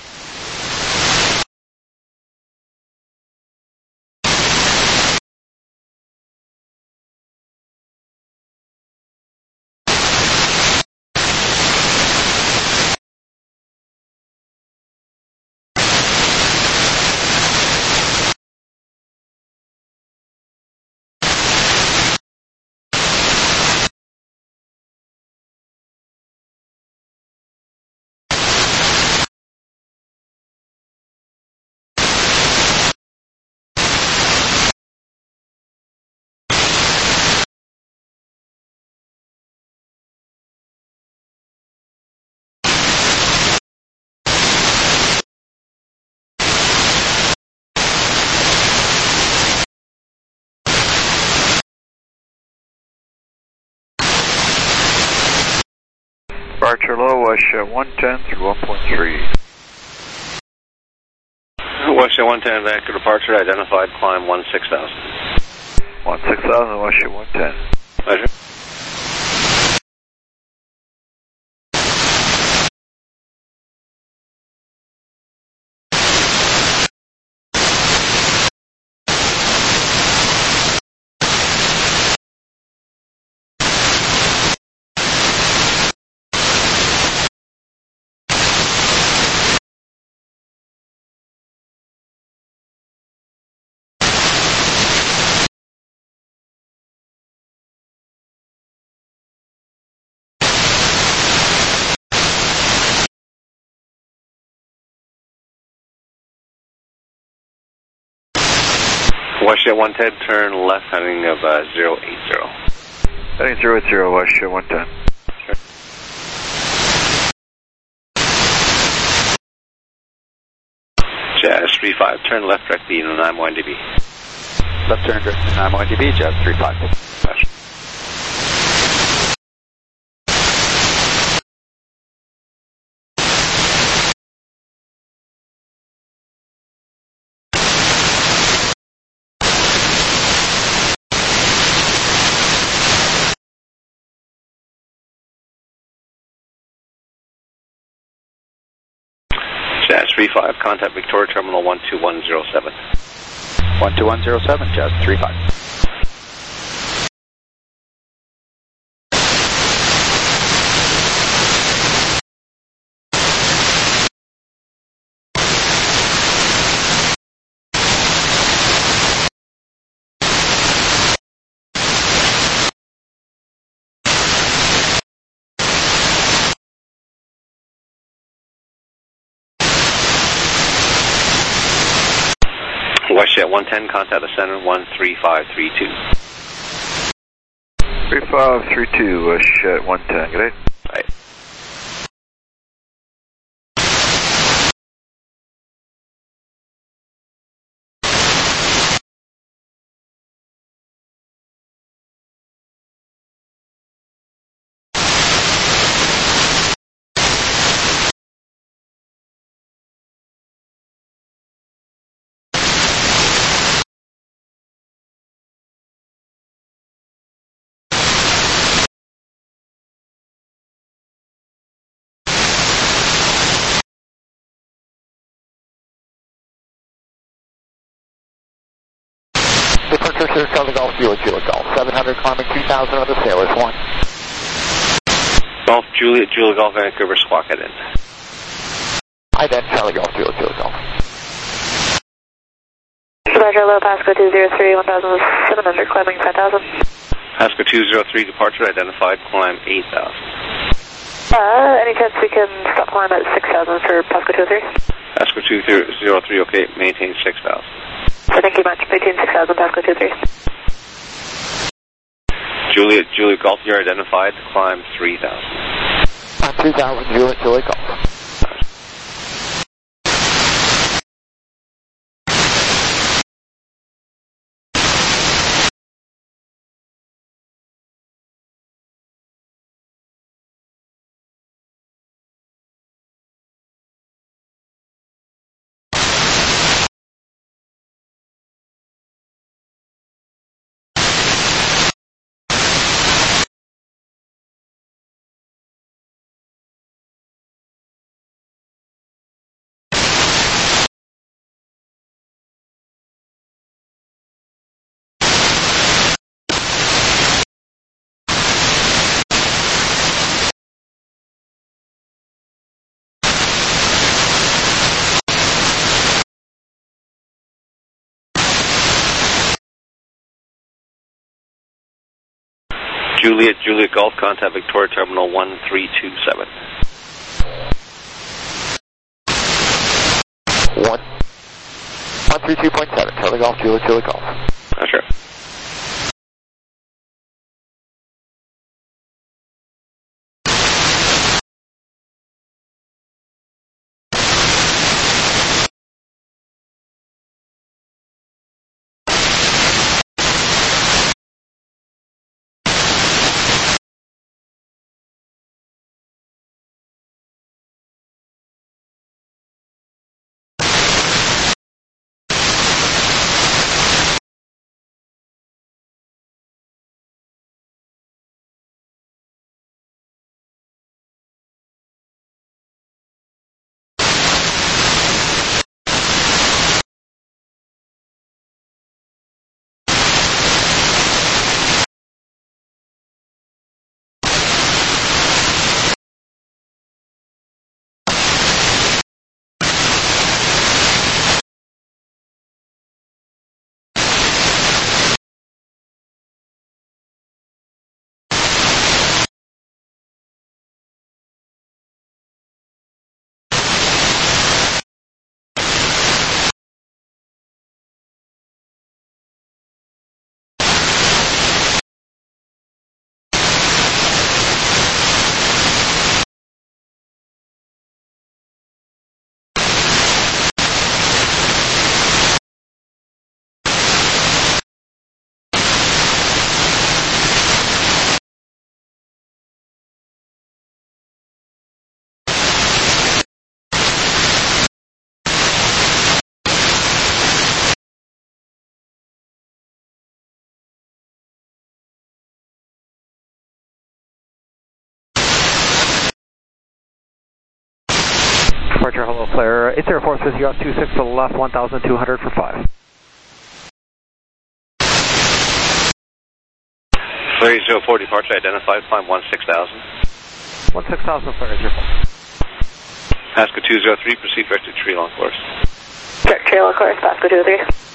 Departure low, Washington one ten through one point three. Washington one ten, Vancouver departure identified, climb one six thousand. one six thousand, Washington one ten. Pleasure. Washington one ten, turn left heading of uh, zero eight zero. Heading zero eight zero, Washington one ten. Sure. Jazz three five, turn left directly in nine one D B. Left turn directly in nine one D B, Jazz three five. Pleasure. Jazz three five, contact Victoria Terminal one two one zero seven. one two one zero seven, Jazz three five. Westjet one ten, contact the center one three five three two. three five three two, Westjet one ten, good day. Right. Departure to Charlie Golf, Juliet, Juliet Golf. seven hundred climbing two thousand on the Sailors one. Golf, Juliet, Juliet Golf, Vancouver, squawk head in. Ident, Charlie Golf, Juliet, Juliet Golf. Departure low, Pasco two zero three, one thousand seven hundred, climbing five thousand. Pasco two zero three, departure identified, climb eight thousand. Uh, any chance we can stop climb at six thousand for Pasco two zero three? Pasco two zero three, okay, maintain six thousand. So thank you much, maintain six thousand, Pasco two three. Juliet, Juliet Golf, you're identified, climb three thousand. On two thousand, Juliet, Juliet Golf. Juliet, Juliet Golf, contact Victoria Terminal one three two seven. One, one three two point seven, Charlie Golf, Juliet, Juliet Golf. Uh, sure. Departure, hello, flare eight zero four, with you out two six to the left, one thousand two hundred for five. Flare eight zero four, departure identified, climb one six thousand. one six thousand, flare eight zero four. Pasco two zero three, proceed direct to tree long course. Check trail course, Pasco two zero three.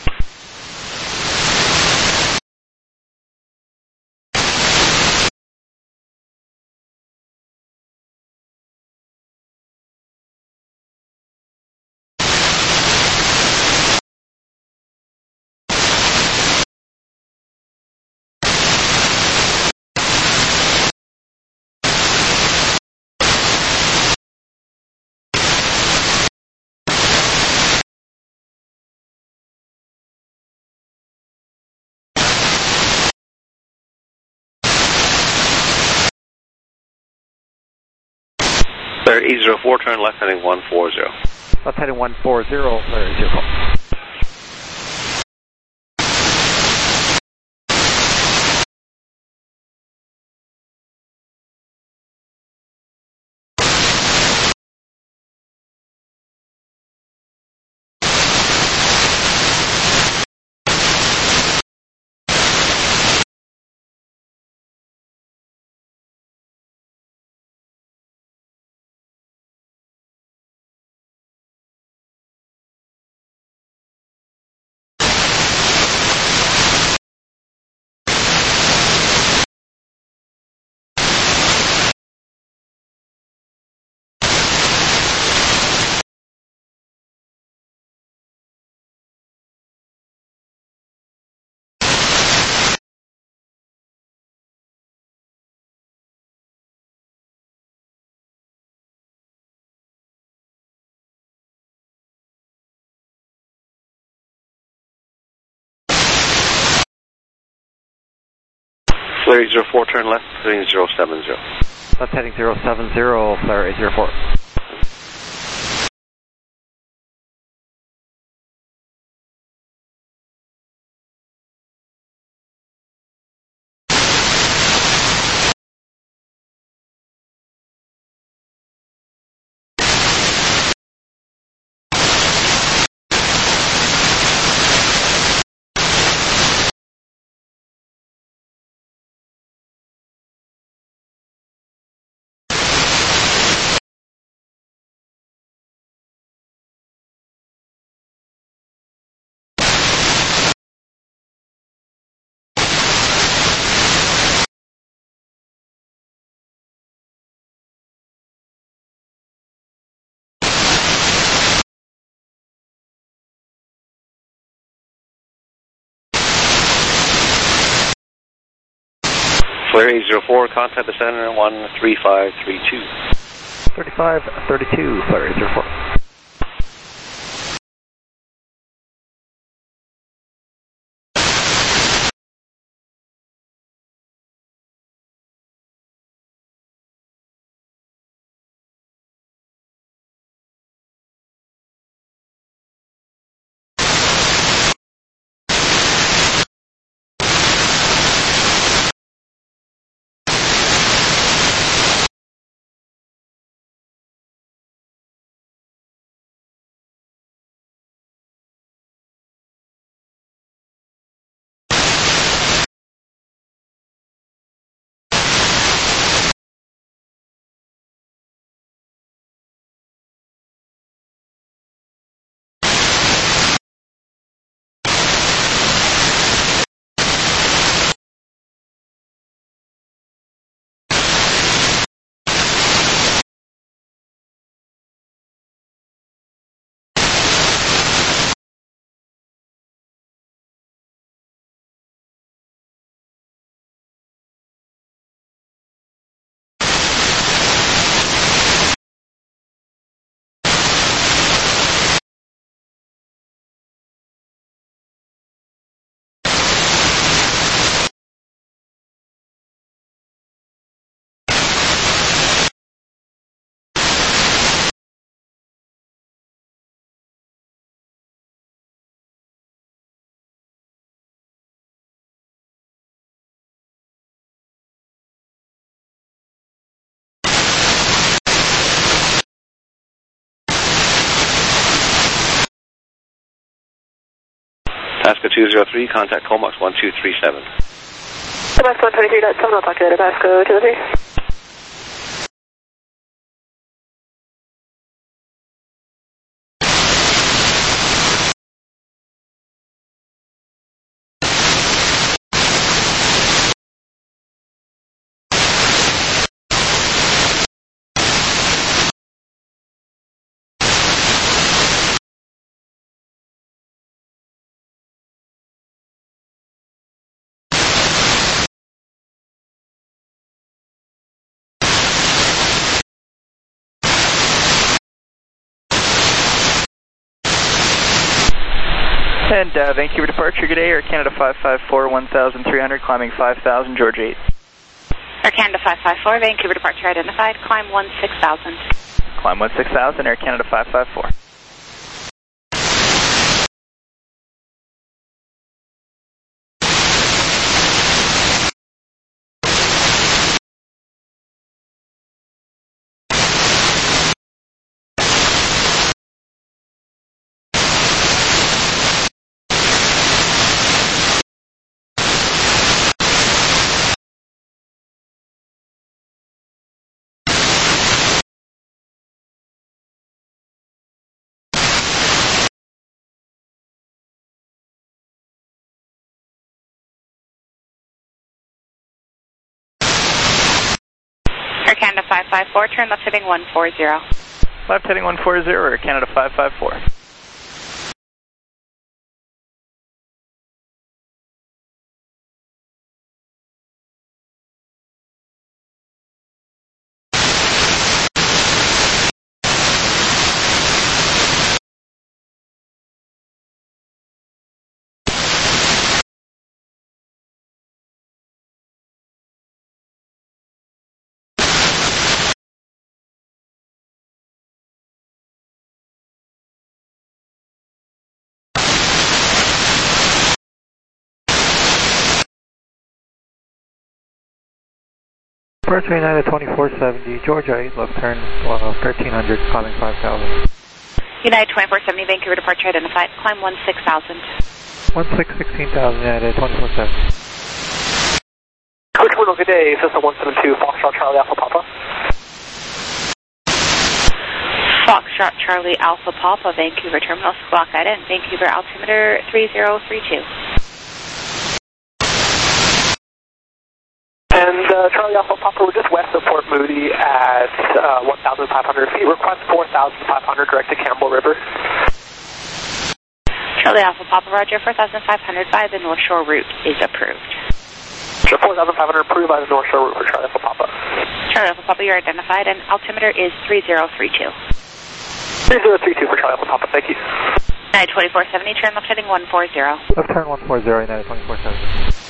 Flare eight zero four, turn left heading one four zero. Left heading one four zero, flare eight zero four. Flare eight zero four, turn left heading zero seven zero. Left heading zero seven zero, flare eight zero four. Flare eight zero four, contact the center one three five three two. thirty-five thirty-two, Flare eight zero four. Pasco two zero three, contact Comox one two three seven. Comox one twenty-three point seven, I'll talk to you later, Pasco two zero three. And uh, Vancouver departure, good day, Air Canada five five four, one thousand three hundred, climbing five thousand, Georgia eight. Air Canada five five four, Vancouver departure identified, climb one six thousand. Climb one six thousand, Air Canada five five four. Air Canada five five four, turn left heading one four zero. Left heading one four zero, Air Canada five five four. Departure United twenty-four seventy, Georgia eight, left turn uh, thirteen hundred, climbing five thousand. United twenty-four seventy, Vancouver departure identified, climb one six thousand. one six sixteen thousand, United twenty-four seventy. Switch window, good day, Cessna one seven two, Foxtrot Charlie Alpha Papa. Foxtrot Charlie Alpha Papa, Vancouver terminal, squawk ident, Vancouver altimeter three zero three two. And uh, Charlie Alpha Papa, we're just west of Port Moody at uh, one thousand five hundred feet. Request four thousand five hundred direct to Campbell River. Charlie Alpha Papa, roger, four thousand five hundred by the North Shore route is approved. Sure, four thousand five hundred approved by the North Shore route for Charlie Alpha Papa. Charlie Alpha Papa, you're identified, and altimeter is three zero three two. three zero three two for Charlie Alpha Papa, thank you. United twenty-four seventy, turn left heading one four zero. Left turn one four zero, United twenty-four seventy.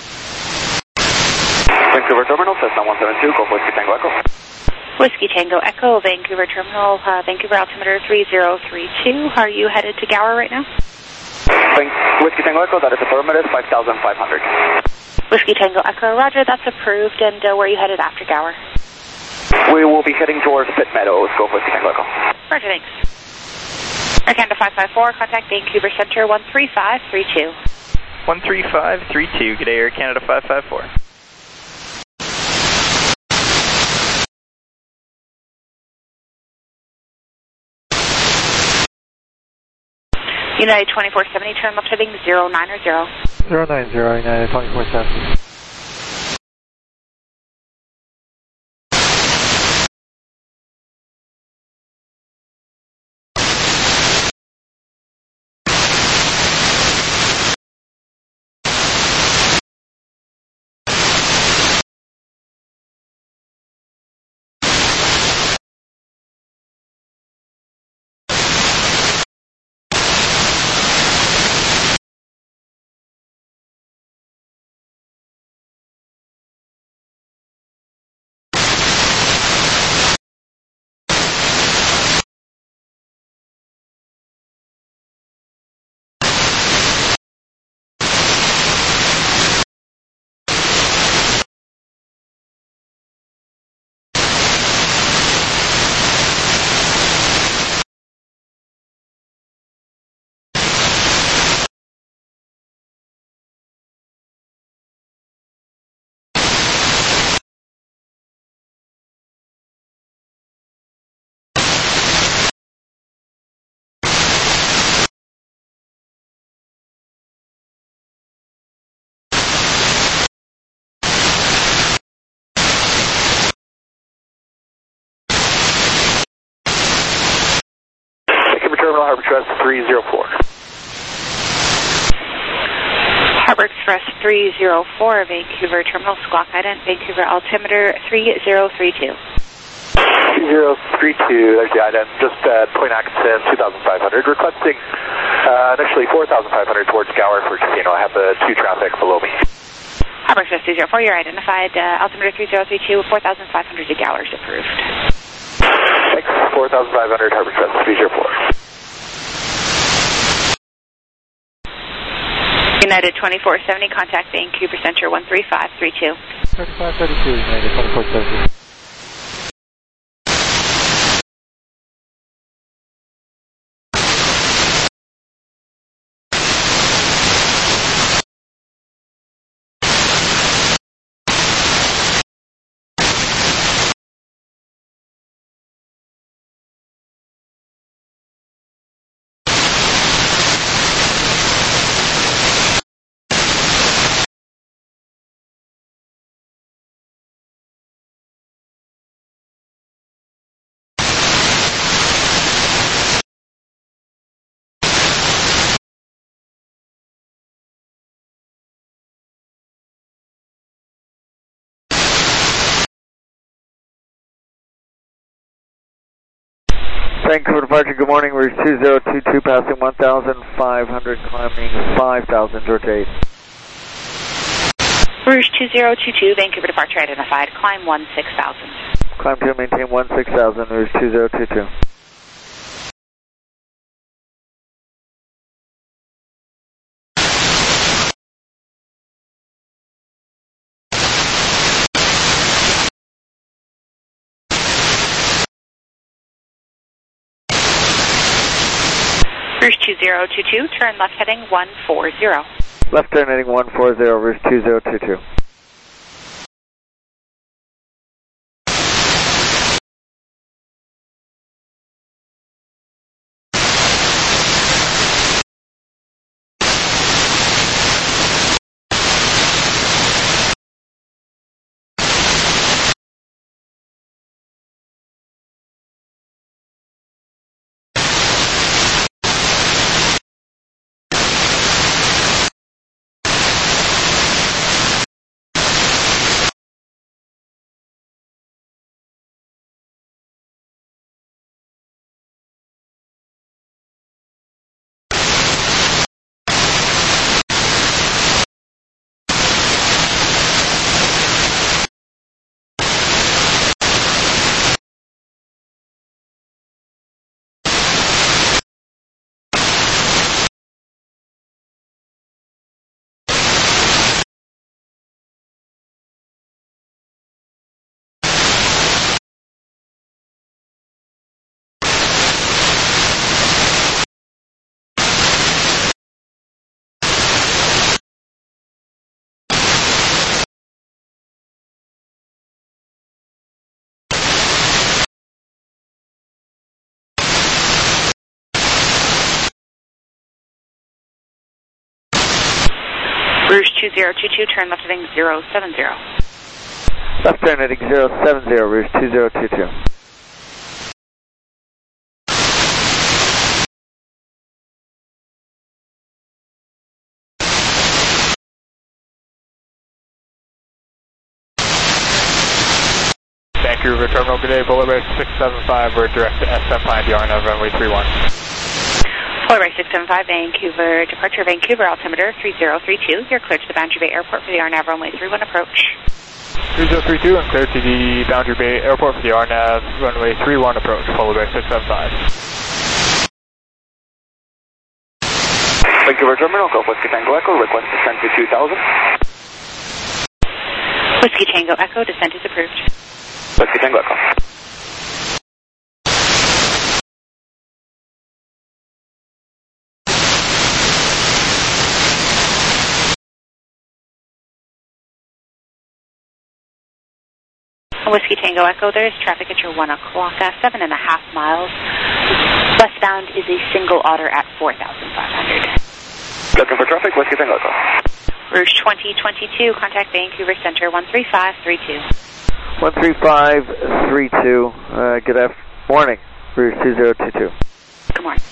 Vancouver Terminal, Cessna one seven two, Golf Whiskey Tango Echo. Whiskey Tango Echo, Vancouver Terminal, uh, Vancouver altimeter three zero three two. Are you headed to Gower right now? Whiskey Tango Echo, that is affirmative, five thousand five hundred. Whiskey Tango Echo, roger, that's approved, and uh, where are you headed after Gower? We will be heading towards Pitt Meadows, Golf Whiskey Tango Echo. Roger, thanks. Air Canada five five four, contact Vancouver Center one three five three two. one three five three two, good day, Air Canada five five four. United twenty-four seventy, turn left heading zero nine or zero. zero nine zero, United twenty-four seventy. Terminal, Harbor Express three zero four. Harbor Express three zero four, Vancouver Terminal, squawk ident, Vancouver altimeter three zero three two. three zero three two, there's the ident, just uh, Point Atkinson, two thousand five hundred, requesting uh, initially four thousand five hundred towards Gower for Casino. I have the two traffic below me. Harbor Express two zero four, you're identified, uh, altimeter three zero three two, four thousand five hundred to Gower's approved. Thanks, four thousand five hundred, Harbor Express three zero four. United twenty-four seventy, contact Vancouver Center one three five three two. thirty-five thirty-two, United twenty-four seventy. Vancouver departure, good morning, Rouge two zero two two, passing one thousand five hundred, climbing five thousand, Georgia eight. Rouge two zero two two, Vancouver departure identified, climb one six thousand. Climb to maintain one six thousand, Rouge two zero two two. Rouge two zero two two, turn left heading one four zero. Left turn heading one four zero, Rouge two zero two two. Rouge two zero two two, turn left heading zero seven zero. Left turn heading zero seven zero, Rouge two zero two two. Vancouver Terminal, good day, Polar Bear six seven five, we're direct to S M I D R Nav runway three one. Polar Bear six seven five, Vancouver, departure Vancouver, altimeter three zero three two. You're cleared to the Boundary Bay Airport for the R Nav runway three one approach. three zero three two and cleared to the Boundary Bay Airport for the R Nav runway three one approach, Polar Bear six seven five. Vancouver Terminal, Golf Whiskey Tango Echo, request descent to two thousand. Whiskey Tango Echo, descent is approved. Whiskey Tango Echo. Whiskey Tango Echo, there is traffic at your one o'clock, uh, seven and a half miles. Westbound is a single otter at four thousand five hundred. Looking for traffic, Whiskey Tango Echo. Rouge twenty twenty-two, contact Vancouver Center one three five three two. one three five three two, uh, good afternoon, morning, Rouge two zero two two. Good morning.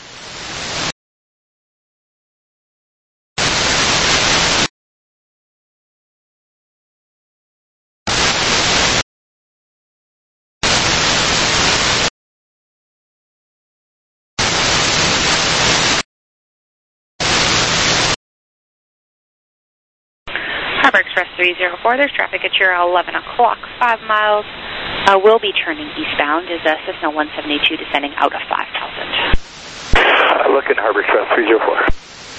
Harbor Express three zero four, there's traffic at your eleven o'clock, five miles. Uh, we'll be turning eastbound is uh, Cessna one seventy-two descending out of five thousand. Uh, look at Harbor Express three zero four.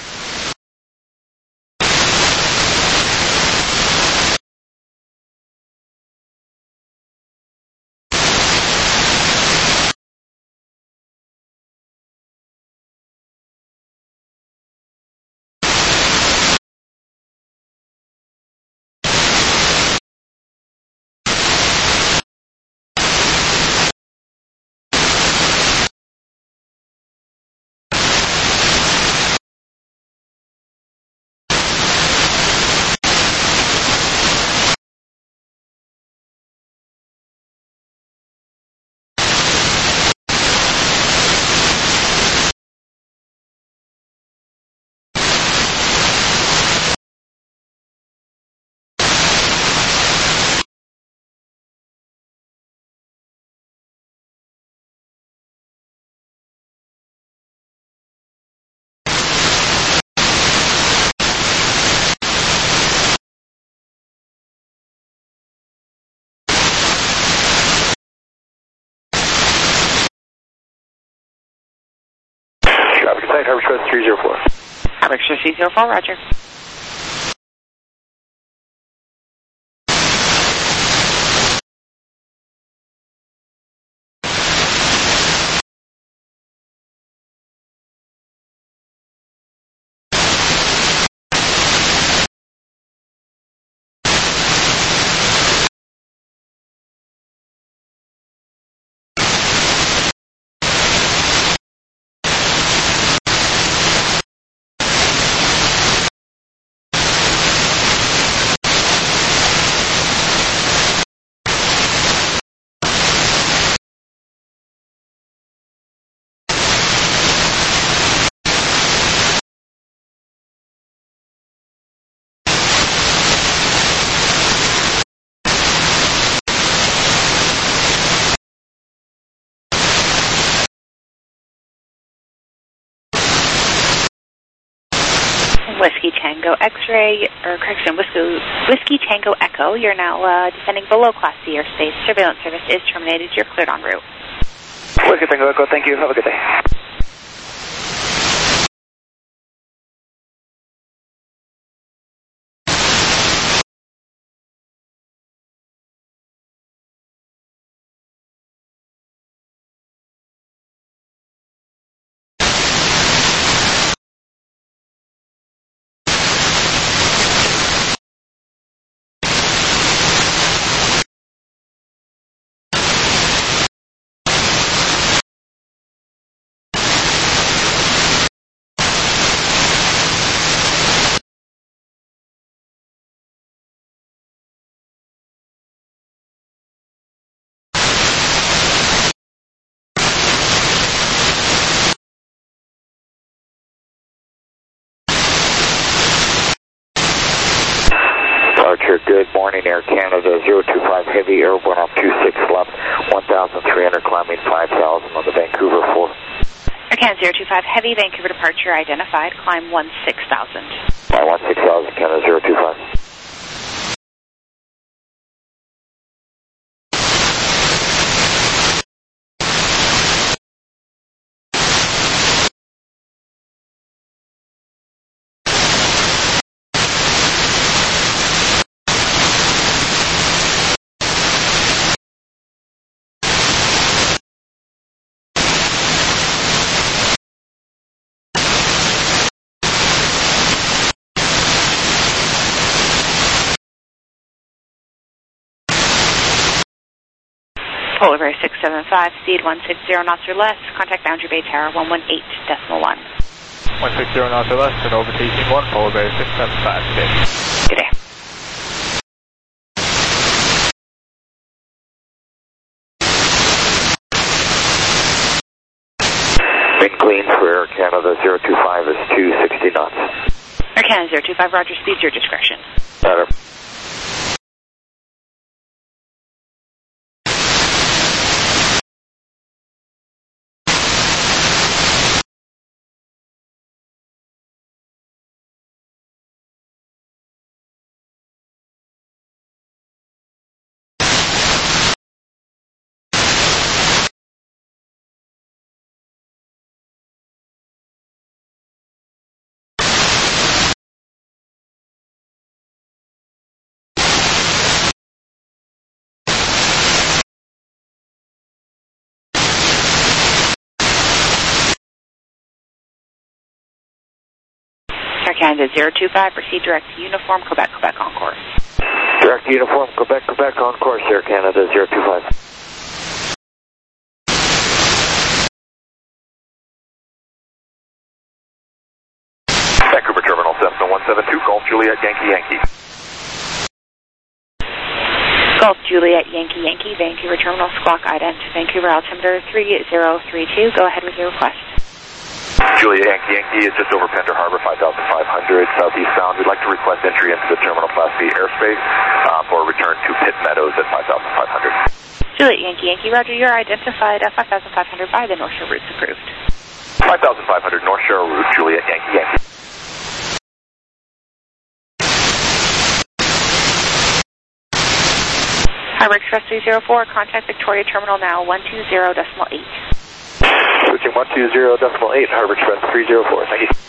Harbor Express three zero four. Harbor Express three zero four, roger. Whiskey Tango X-ray, or correction, Whiskey, Whiskey Tango Echo. You're now uh, descending below Class C airspace. Surveillance service is terminated. You're cleared en route. Whiskey Tango Echo, thank you. Have a good day. Departure, good morning, Air Canada, zero two five Heavy, airborne on two six left, one thousand three hundred, climbing five thousand on the Vancouver four. Air Canada zero two five Heavy, Vancouver departure identified, climb one six thousand. Climb one six thousand, Canada zero two five. Polar Bear six seven five, speed one six zero knots or less, contact Boundary Bay Tower one one eight decimal one. one six zero knots or less, and over taking one, Polar Bear six seven five, good day. Good day. Wind clean for Air Canada zero two five is two sixty knots. Air Canada zero two five, roger, speed's your discretion. Better. Air Canada zero two five, proceed direct to Uniform, Quebec, Quebec on course. Direct to Uniform, Quebec, Quebec on course, Air Canada zero two five. Vancouver Terminal Cessna one seven two, Golf Juliet Yankee Yankee. Golf Juliet Yankee Yankee, Vancouver Terminal, squawk ident, Vancouver altimeter three zero three two, go ahead with your request. Juliet Yankee Yankee is just over Pender Harbor, five thousand five hundred, southeast bound. We'd like to request entry into the Terminal Class B airspace uh, for a return to Pitt Meadows at five thousand five hundred. Juliet Yankee Yankee, roger, you're identified at five thousand five hundred by the North Shore routes approved. five thousand five hundred North Shore route, Juliet Yankee Yankee. Harbor Express three zero four, contact Victoria Terminal now, one two zero decimal eight. Switching one two zero decimal eight, Harbor Express three zero four, thank you.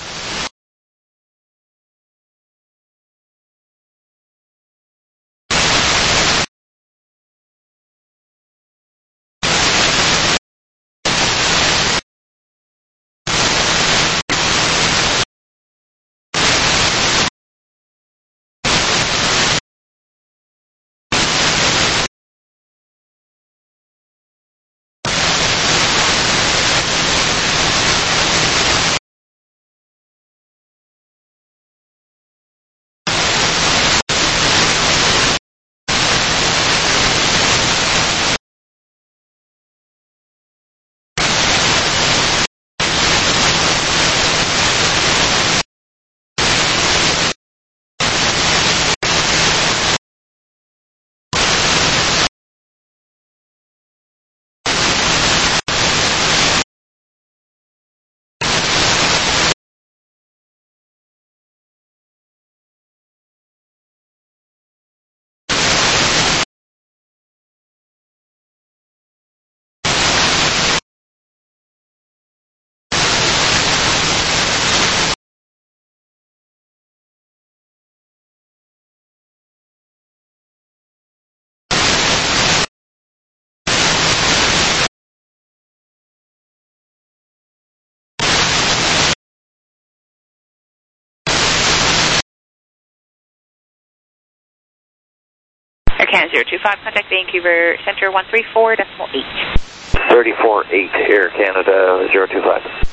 Air Canada zero two five, contact Vancouver Center one three four decimal eight. thirty-four eight, Air Canada zero two five.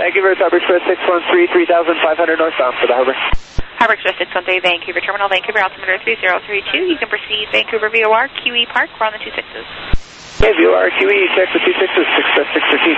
Vancouver, Harbor Express six one three, three thousand five hundred northbound for the Harbor. Harbor Express six one three, Vancouver Terminal, Vancouver, altimeter three zero three two. You can proceed Vancouver V O R, Q E Park, we're on the two sixes. Okay, V O R, Q E, check the two sixes, six six thirteen.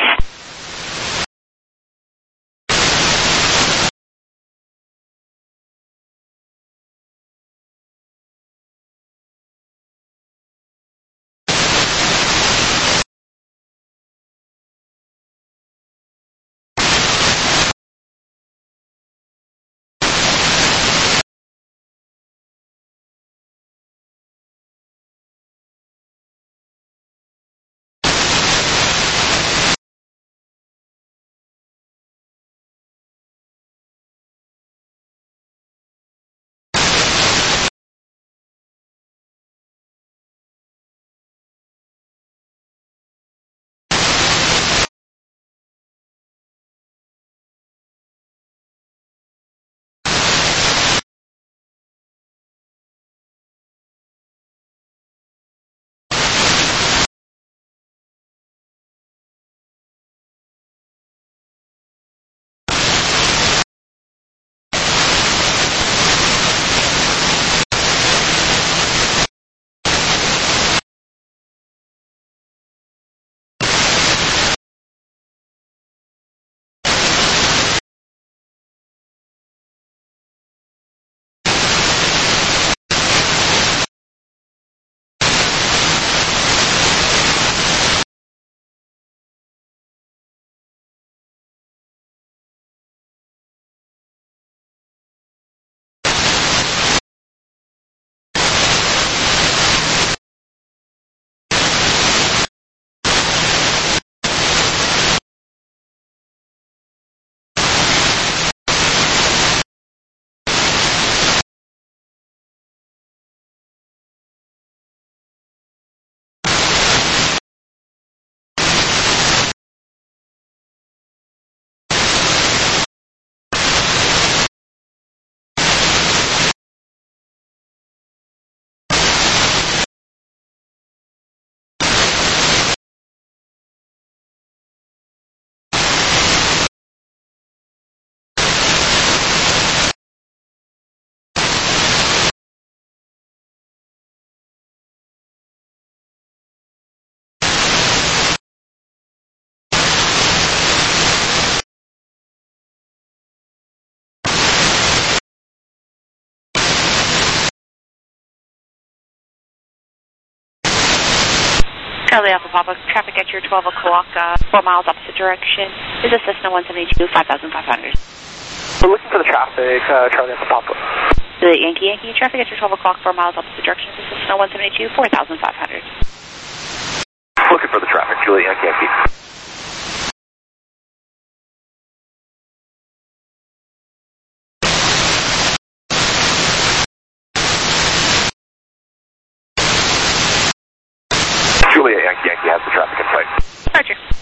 Charlie Alpha Papa, traffic at your twelve o'clock, uh, four miles opposite direction. Is a Cessna one seventy-two, five thousand five hundred. We're looking for the traffic, uh, Charlie Alpha Papa. The Yankee Yankee, traffic at your twelve o'clock, four miles opposite direction. Is a Cessna one seventy-two, four thousand five hundred. Looking for the traffic, Juliet Yankee Yankee. Juliet Yankee Yankee has the traffic in sight. Roger.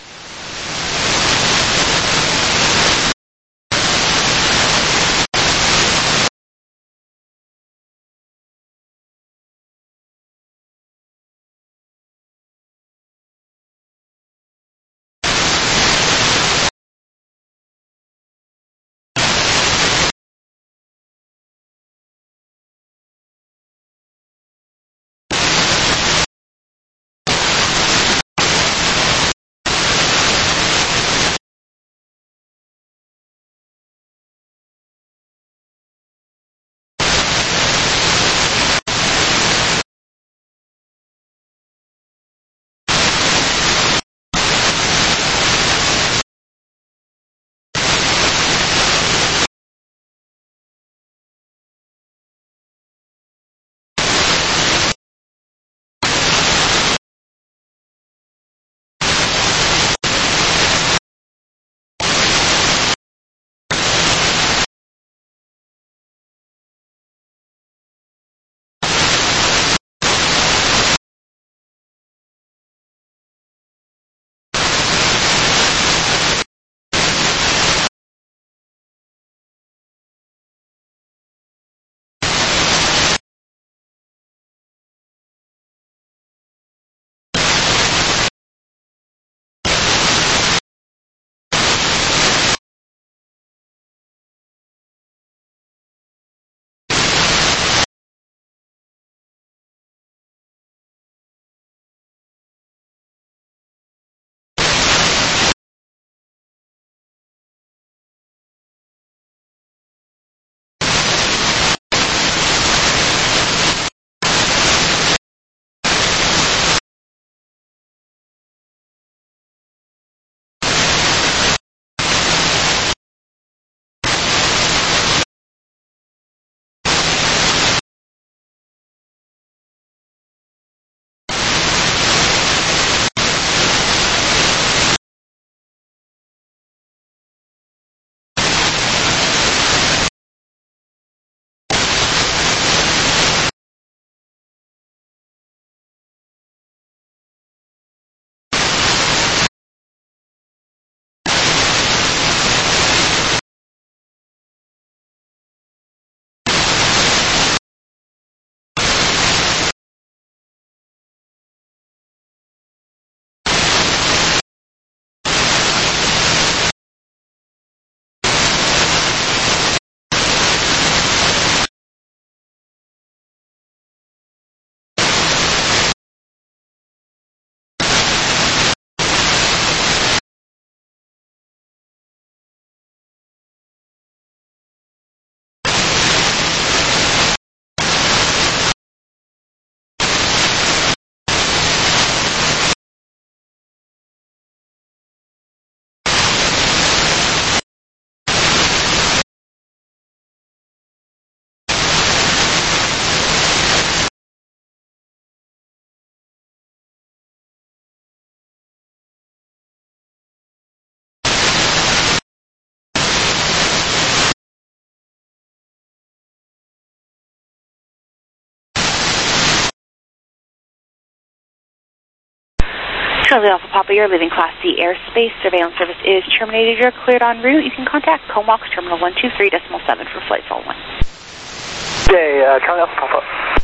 Charlie Alpha Papa, you're leaving Class C airspace. Surveillance service is terminated. You're cleared en route. You can contact Comox Terminal one two three decimal seven for flight following. Okay, uh, Charlie Alpha Papa.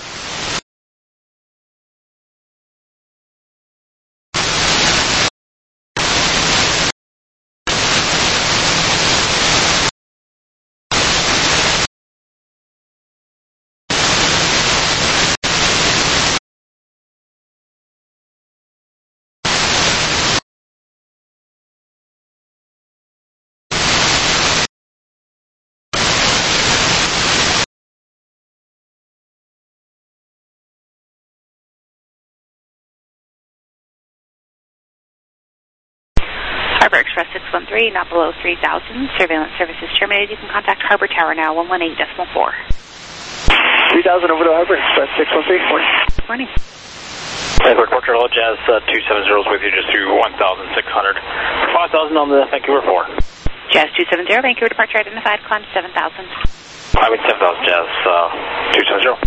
Harbor Express six one three, not below three thousand. Surveillance service is terminated. You can contact Harbor Tower now, one one eight decimal four. three thousand over to Harbor Express six one three. Morning. Morning. Vancouver Port Terminal, Jazz uh, two seven zero is with you just through one thousand six hundred. five thousand on the Vancouver four. Jazz two seven zero, Vancouver departure identified, climb seven thousand. I mean seven thousand, Jazz uh, two seven zero.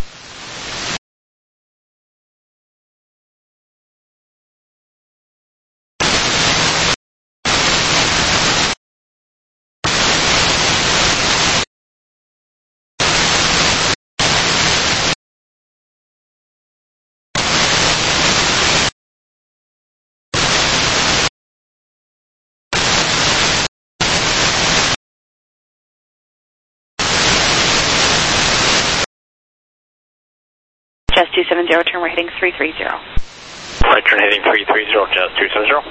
Jazz two seven zero, turn we're heading three three zero. Right turn heading three three zero, Jazz two seven zero.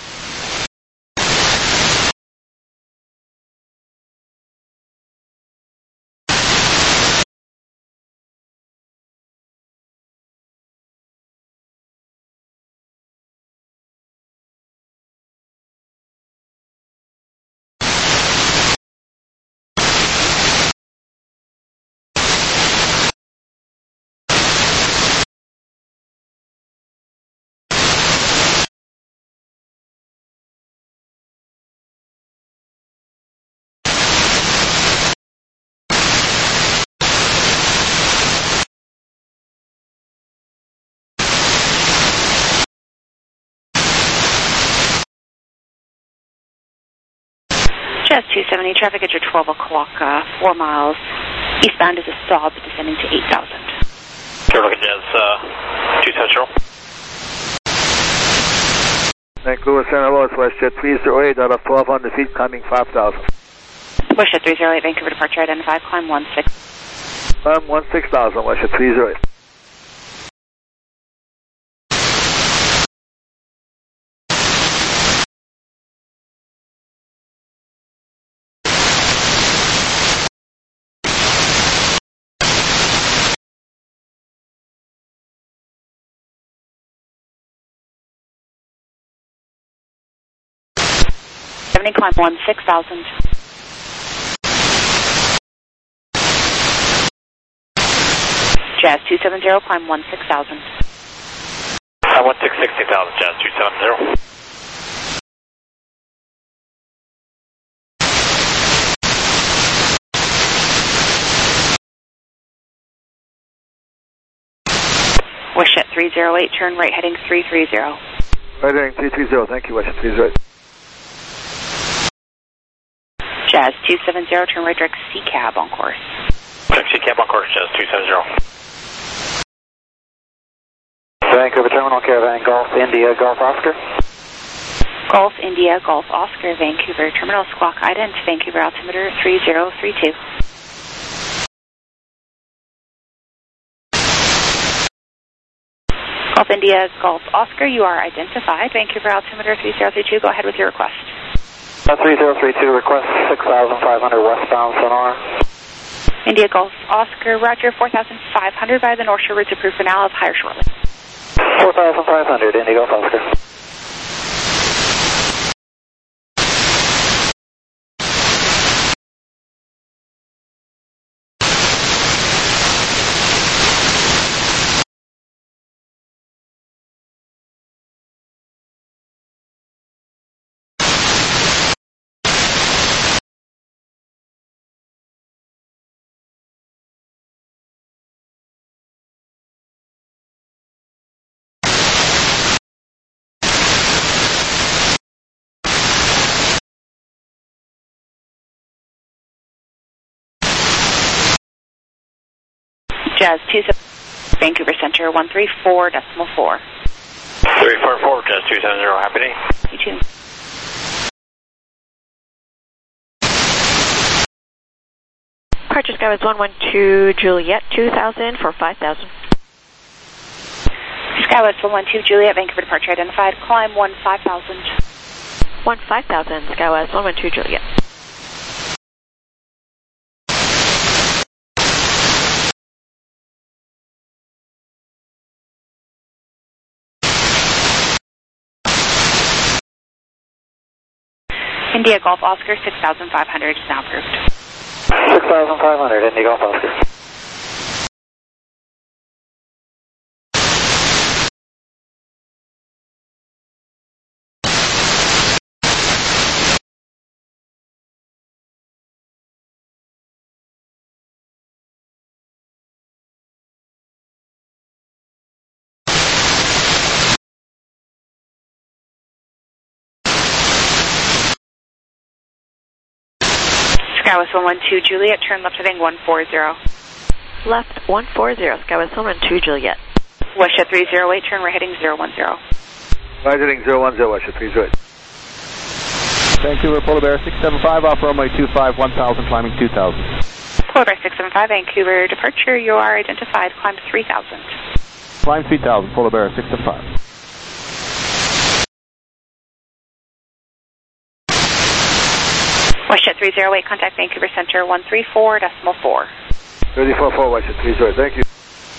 Jazz two seventy, traffic at your twelve o'clock, uh, four miles. Eastbound is a stop, descending to eight thousand. Traffic at Jazz uh, two seven zero. Vancouver Center Louis, WestJet three zero eight out of twelve hundred feet, climbing five thousand. WestJet three zero eight, Vancouver departure identified, climb one six. Climb one six thousand, WestJet three zero eight. seventy, climb one six thousand. Jazz two seven zero, climb one six thousand. I one six sixty thousand, Jazz two seven zero. WestJet three zero eight, turn right heading three three zero. Right heading three three zero, thank you, WestJet three zero eight. Jazz two seven zero, turn right direct C cab on course. Direct C cab on course, Jazz two seven zero. Vancouver Terminal, Caravan, Golf, India, Golf, Oscar. Golf, India, Golf, Oscar, Vancouver Terminal, squawk ident, Vancouver altimeter three zero three two. Golf, India, Golf, Oscar, you are identified, Vancouver altimeter three zero three two, go ahead with your request. Uh, three zero three two, request six thousand five hundred westbound sonar. India Golf Oscar, roger, four thousand five hundred by the North Shore routes approved for now, of higher shortly. four thousand five hundred, India Golf Oscar. Jazz two seven, Vancouver Center, one three four decimal four. three four four, Jazz two seven zero, happy day. You too. Departure Skywest one one two Juliet two thousand for five thousand. Skywest one one two Juliet, Vancouver departure identified, climb one five thousand. one five thousand, Skywest one one two Juliet. India Golf Oscar six thousand five hundred is now approved. six thousand five hundred, India Golf Oscar. Skywest one one two Juliet, turn left heading one four zero. Left one four zero, Skywest one one two Juliet. Westjet three zero eight, turn right heading zero one zero. Right heading zero one zero, Westjet three zero eight. Vancouver Polar Bear six seven five, off runway two five, one thousand, climbing two thousand. Polar Bear six seven five, Vancouver departure, you are identified, climb three thousand. Climb three thousand, Polar Bear six seven five. Westjet three zero eight, contact Vancouver Center one three four decimal four. three four four, Westjet three zero eight, thank you.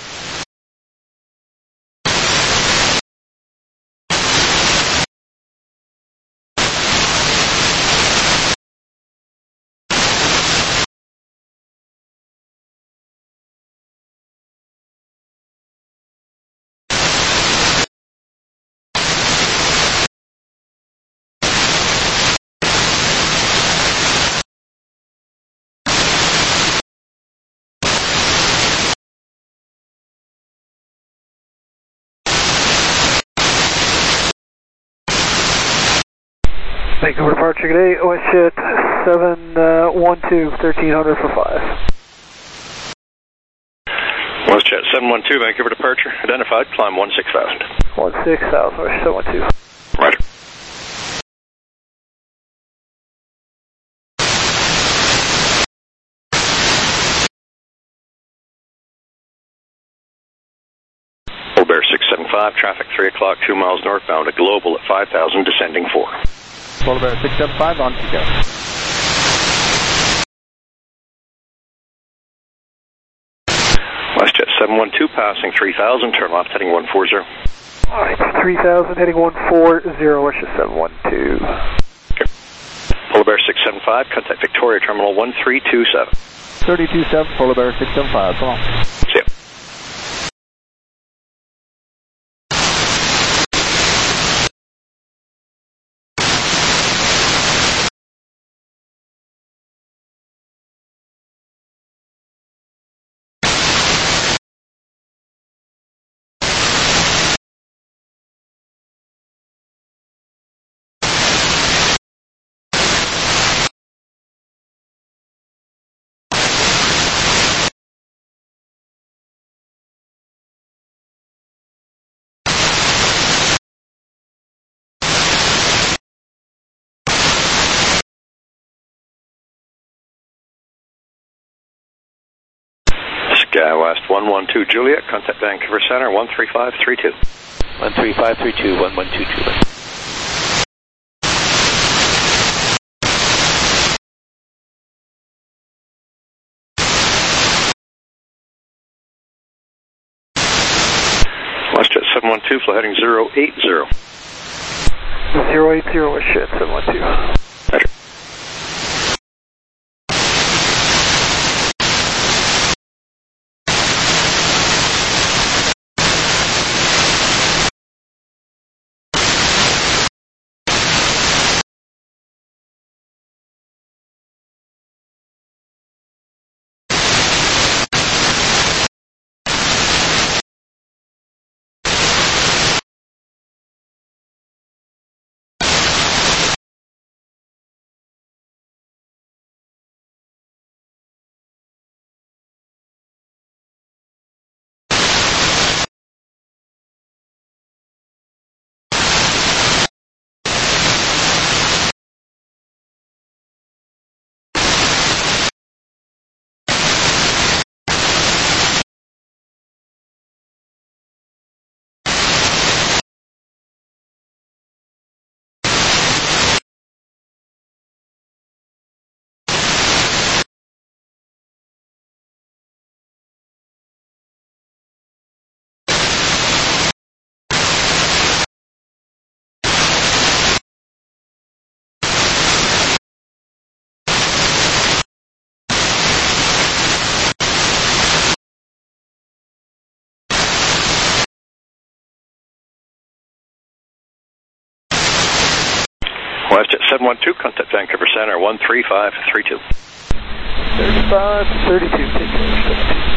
Vancouver departure, good day, Westjet seven one two, thirteen hundred for five. Westjet seven one two, Vancouver departure, identified, climb one six thousand. one six thousand, Westjet seven one two. Roger. Polar Bear six seven five, traffic three o'clock, two miles northbound, a global at five thousand, descending four. Polar Bear six seven five, on to go. Westjet seven one two, passing three thousand, turn left, heading one four zero. Alright, three thousand, heading one four zero, Westjet seven one two. Okay. Polar Bear six seven five, contact Victoria Terminal one three two seven. three two seven, Polar Bear six seven five, come on. See ya. Skywest one one two Juliet, contact Vancouver Center one three five three two. one three five three two, one one two Juliet. Westjet seven one two, flight heading zero eight zero. zero eight zero, Westjet seven one two. Roger. WestJet seven one two, contact Vancouver Center one three five three two. thirty-five, thirty-two, take care.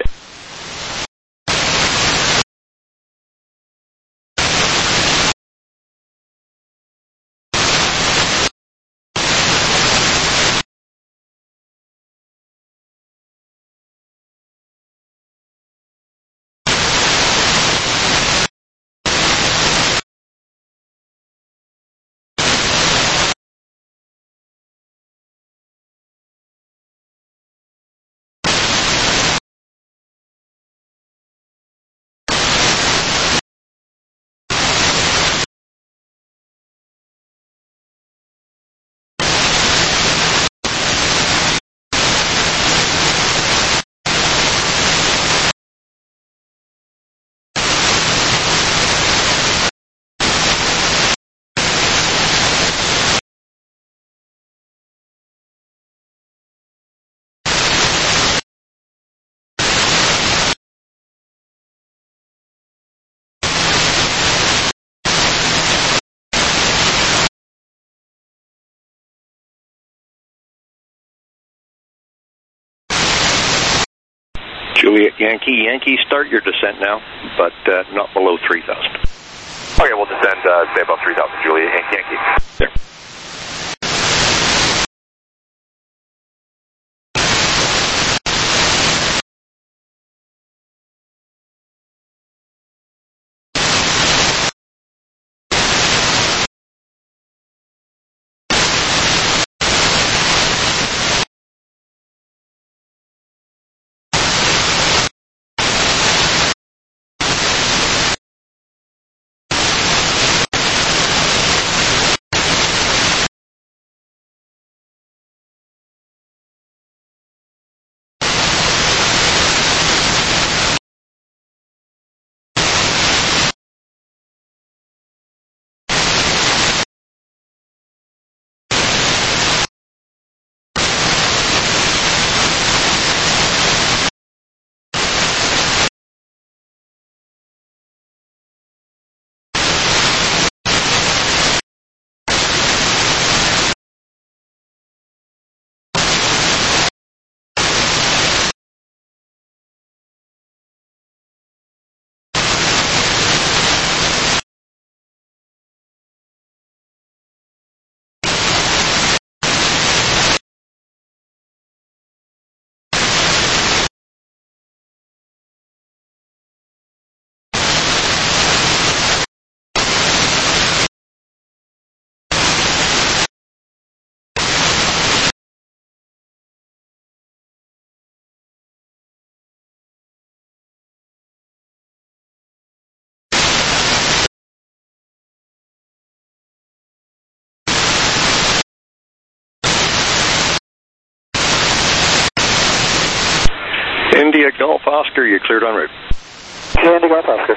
Juliet Yankee, Yankee, start your descent now, but uh, not below three thousand. Okay, we'll descend, uh, stay above three thousand, Juliet Yankee, Yankee. There. India Golf Oscar, you're cleared en route. Yeah, India Golf Oscar.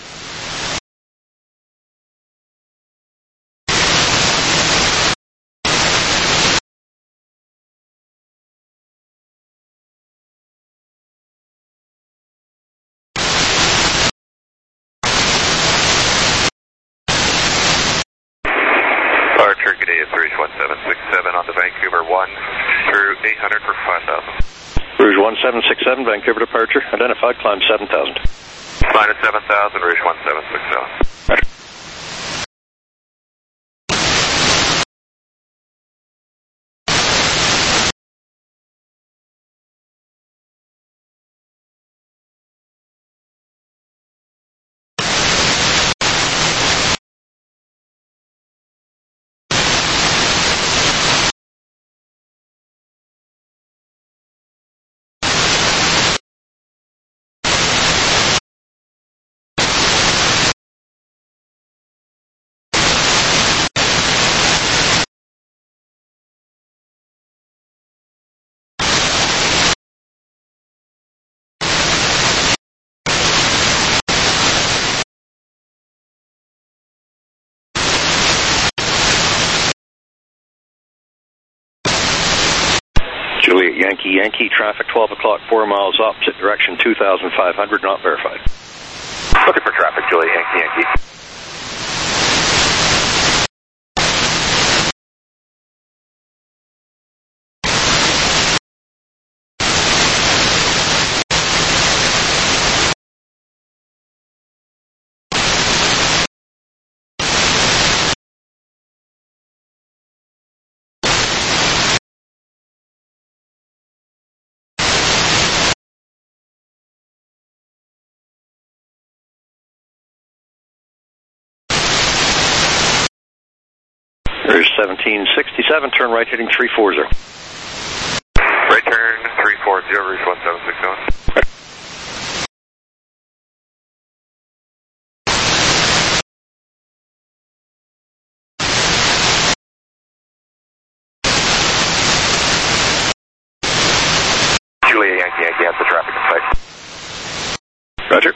Archer, good day, it's Rouge one seven six seven on the Vancouver one through eight hundred for five thousand. Rouge one seven six seven, Vancouver departure, identified, climb seven thousand. Climb at seven thousand, Rouge one seven six seven. Roger. Juliet Yankee, Yankee, traffic twelve o'clock, four miles opposite direction, two thousand five hundred, not verified. Looking for traffic, Juliet Yankee, Yankee. There's seventeen sixty-seven, turn right heading three forty. Right turn three forty, Rouge one seven six seven. Julia Yankee Yankee has the traffic in sight. Roger.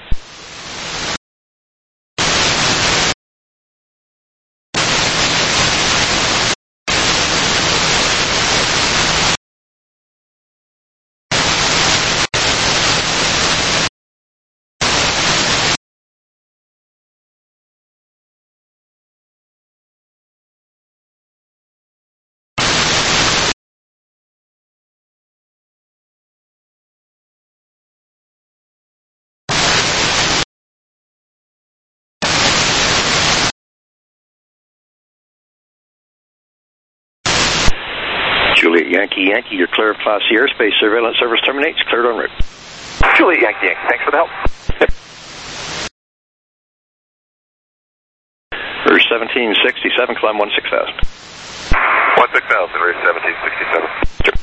Juliet Yankee Yankee, you're clear of Class C airspace. Surveillance service terminates. Cleared en route. Juliet Yankee Yankee, thanks for the help. Rouge seventeen sixty-seven, climb one six thousand. one six thousand, Rouge seventeen sixty-seven. Sure.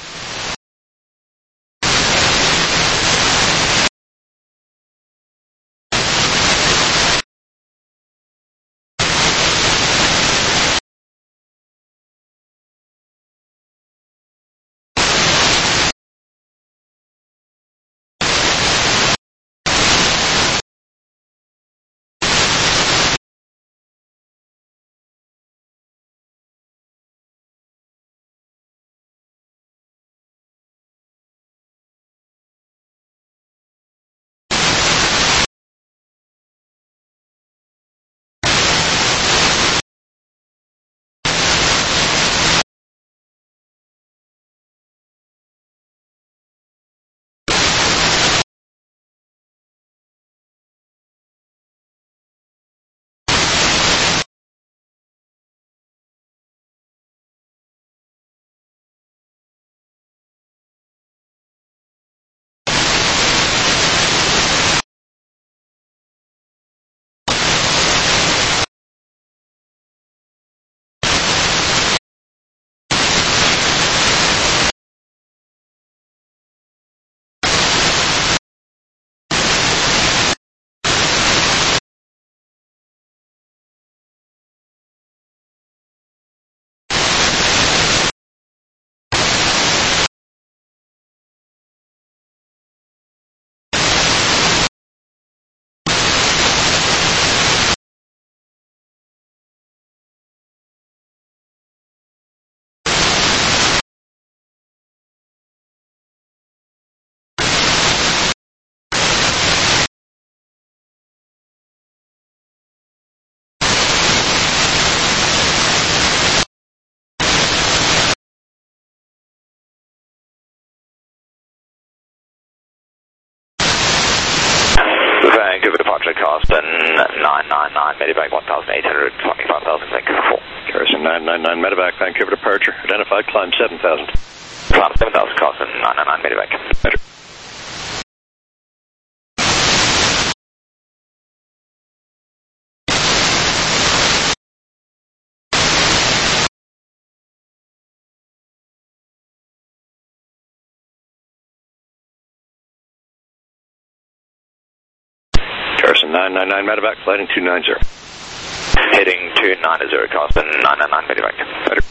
Vancouver departure cost nine nine nine, Medivac one thousand eight hundred, twenty-five thousand, Vancouver four. Garrison nine nine nine, Medevac, Vancouver departure. Identified, climb seven thousand. Climb seven thousand, cost nine nine nine, Medevac. Roger. Garrison nine nine nine, Medevac, flighting two nine zero. Heading two nine zero, cost nine nine nine, Medevac. Roger.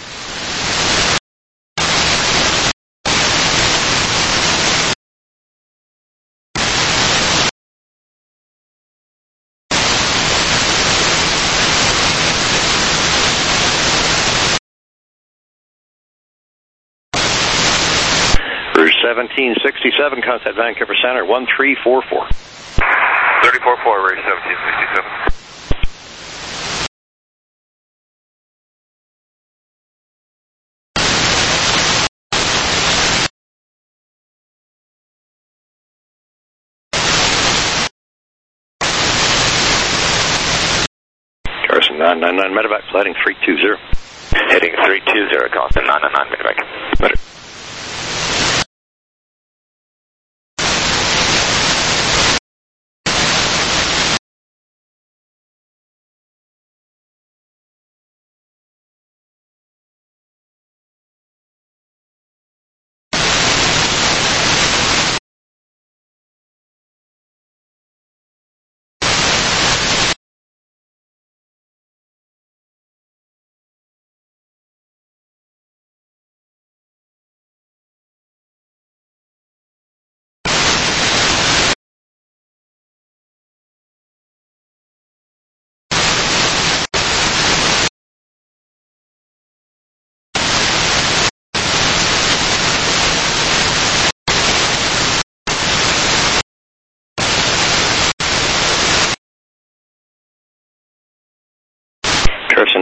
Rouge seventeen sixty-seven, contact Vancouver Center, one three four four. three four four, Rouge seventeen sixty-seven. Garrison nine nine nine, Medevac, flighting three two zero. Heading three two zero, cost nine nine nine, Medevac. Roger.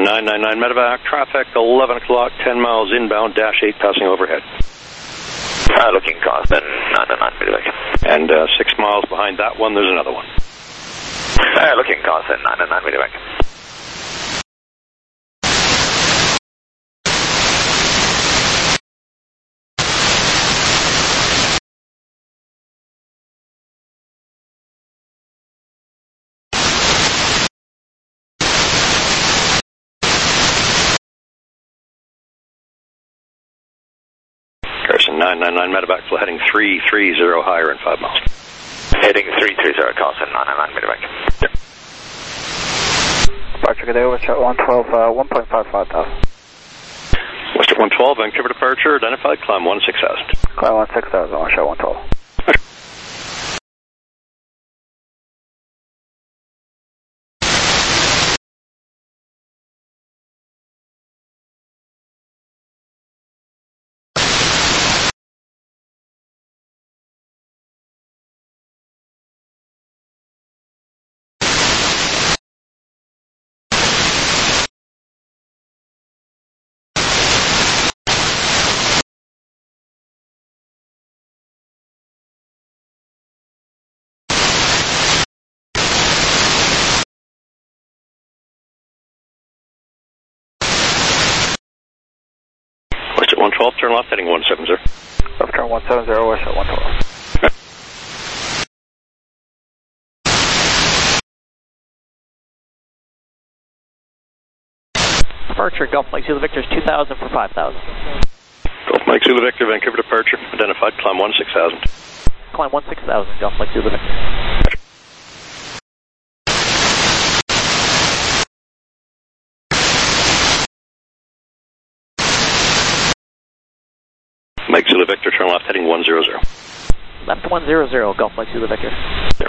Harrison nine nine nine medevac, traffic eleven o'clock, ten miles inbound, dash eight passing overhead. Uh, looking constant, nine nine nine medevac. And uh, six miles behind that one, there's another one. Uh, looking constant, nine nine nine medevac. Harrison nine nine nine medevac, flight heading three three zero higher in five miles. Heading three three zero, constant, nine nine nine medevac. Yep. Departure good day, Westjet one twelve, uh, one point five five thousand. Westjet one twelve, Vancouver departure, identified, climb one six thousand. Climb one six thousand, Westjet one twelve. one twelve, turn left, heading one seven zero. Left turn one seven zero, Westjet one twelve. Departure, Gulf Mike Zulu Victor is two thousand for five thousand. Gulf Mike Zulu Victor, Vancouver departure, identified, climb one six thousand. Climb one six thousand, Gulf Mike Zulu Victor. Mike Zulu Victor, turn left, heading one zero zero. Left one zero zero, Gulf Mike Zulu Victor. There.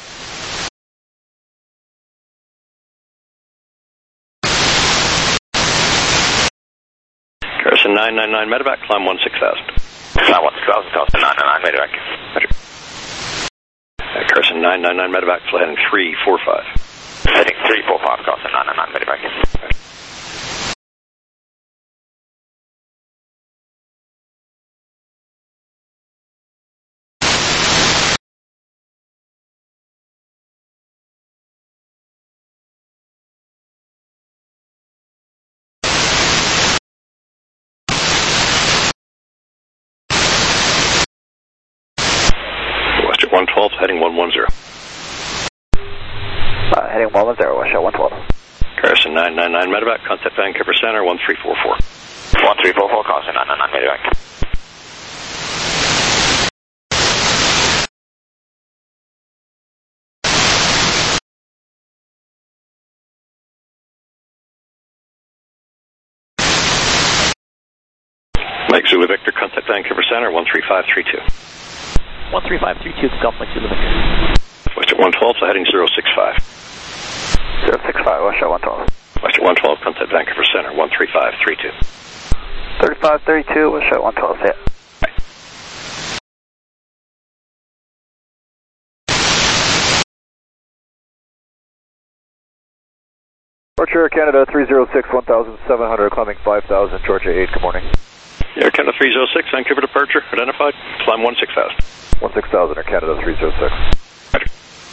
Harrison nine nine nine medevac, climb one six thousand. Climb one six thousand, constant, nine nine nine medevac. Harrison nine nine nine medevac, flight heading three four five. Heading three four five, constant, nine nine nine medevac. one twelve, heading one one zero. Uh, heading one one zero, Westjet one twelve. Harrison nine nine nine medevac, contact Vancouver Center, one three four four. one three four four, constant, nine nine nine medevac. Mike Zulu Victor, contact Vancouver Center, one three five three two. one three five three two, Gulf Mike Zulu Victor. Westjet one twelve, so heading zero six five. zero six five, Westjet one twelve. Westjet one twelve, contact Vancouver Center, one three five three two. thirty-five thirty-two, Westjet one twelve, hit. Departure Canada three zero six, one thousand seven hundred, climbing five thousand, Georgia eight, good morning. Air Canada three zero six, Vancouver departure, identified, climb one six thousand. one six thousand, Air Canada three zero six. Roger.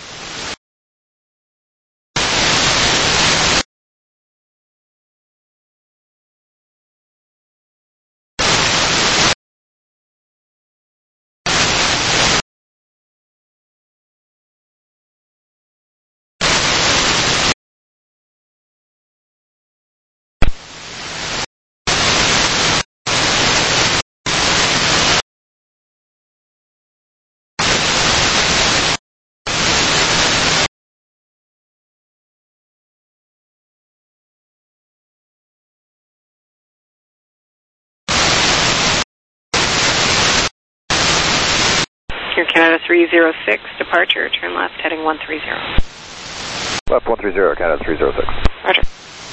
Air Canada three zero six, departure, turn left, heading one three zero. Left one three zero, Canada three zero six. Roger.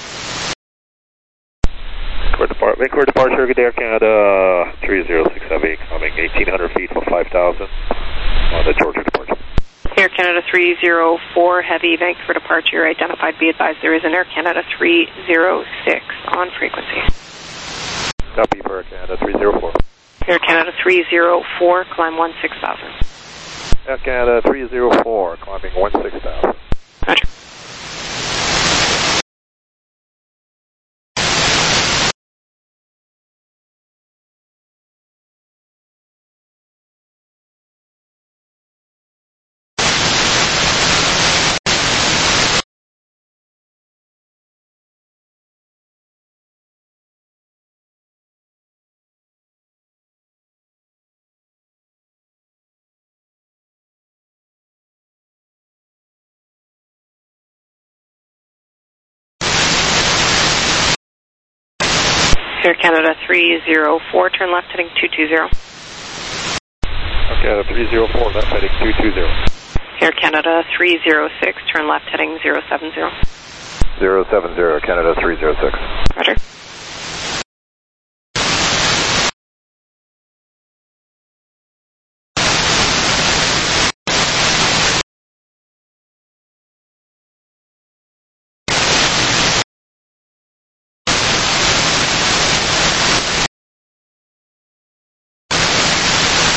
Vancouver departure, good day, Air Canada three zero six Heavy, coming eighteen hundred feet for five thousand on the Georgia departure. Air Canada three zero four Heavy, Vancouver departure identified. Be advised there is an Air Canada three zero six on frequency. Copy for Air Canada three zero four. Air Canada three zero four, climb one six thousand. Air Canada three zero four, climbing one six thousand. Roger. Air Canada three zero four, turn left heading two two zero. Air Canada three zero four, left heading two two zero. Air Canada three zero six, turn left heading zero seven zero. zero seven zero, Canada three zero six. Roger.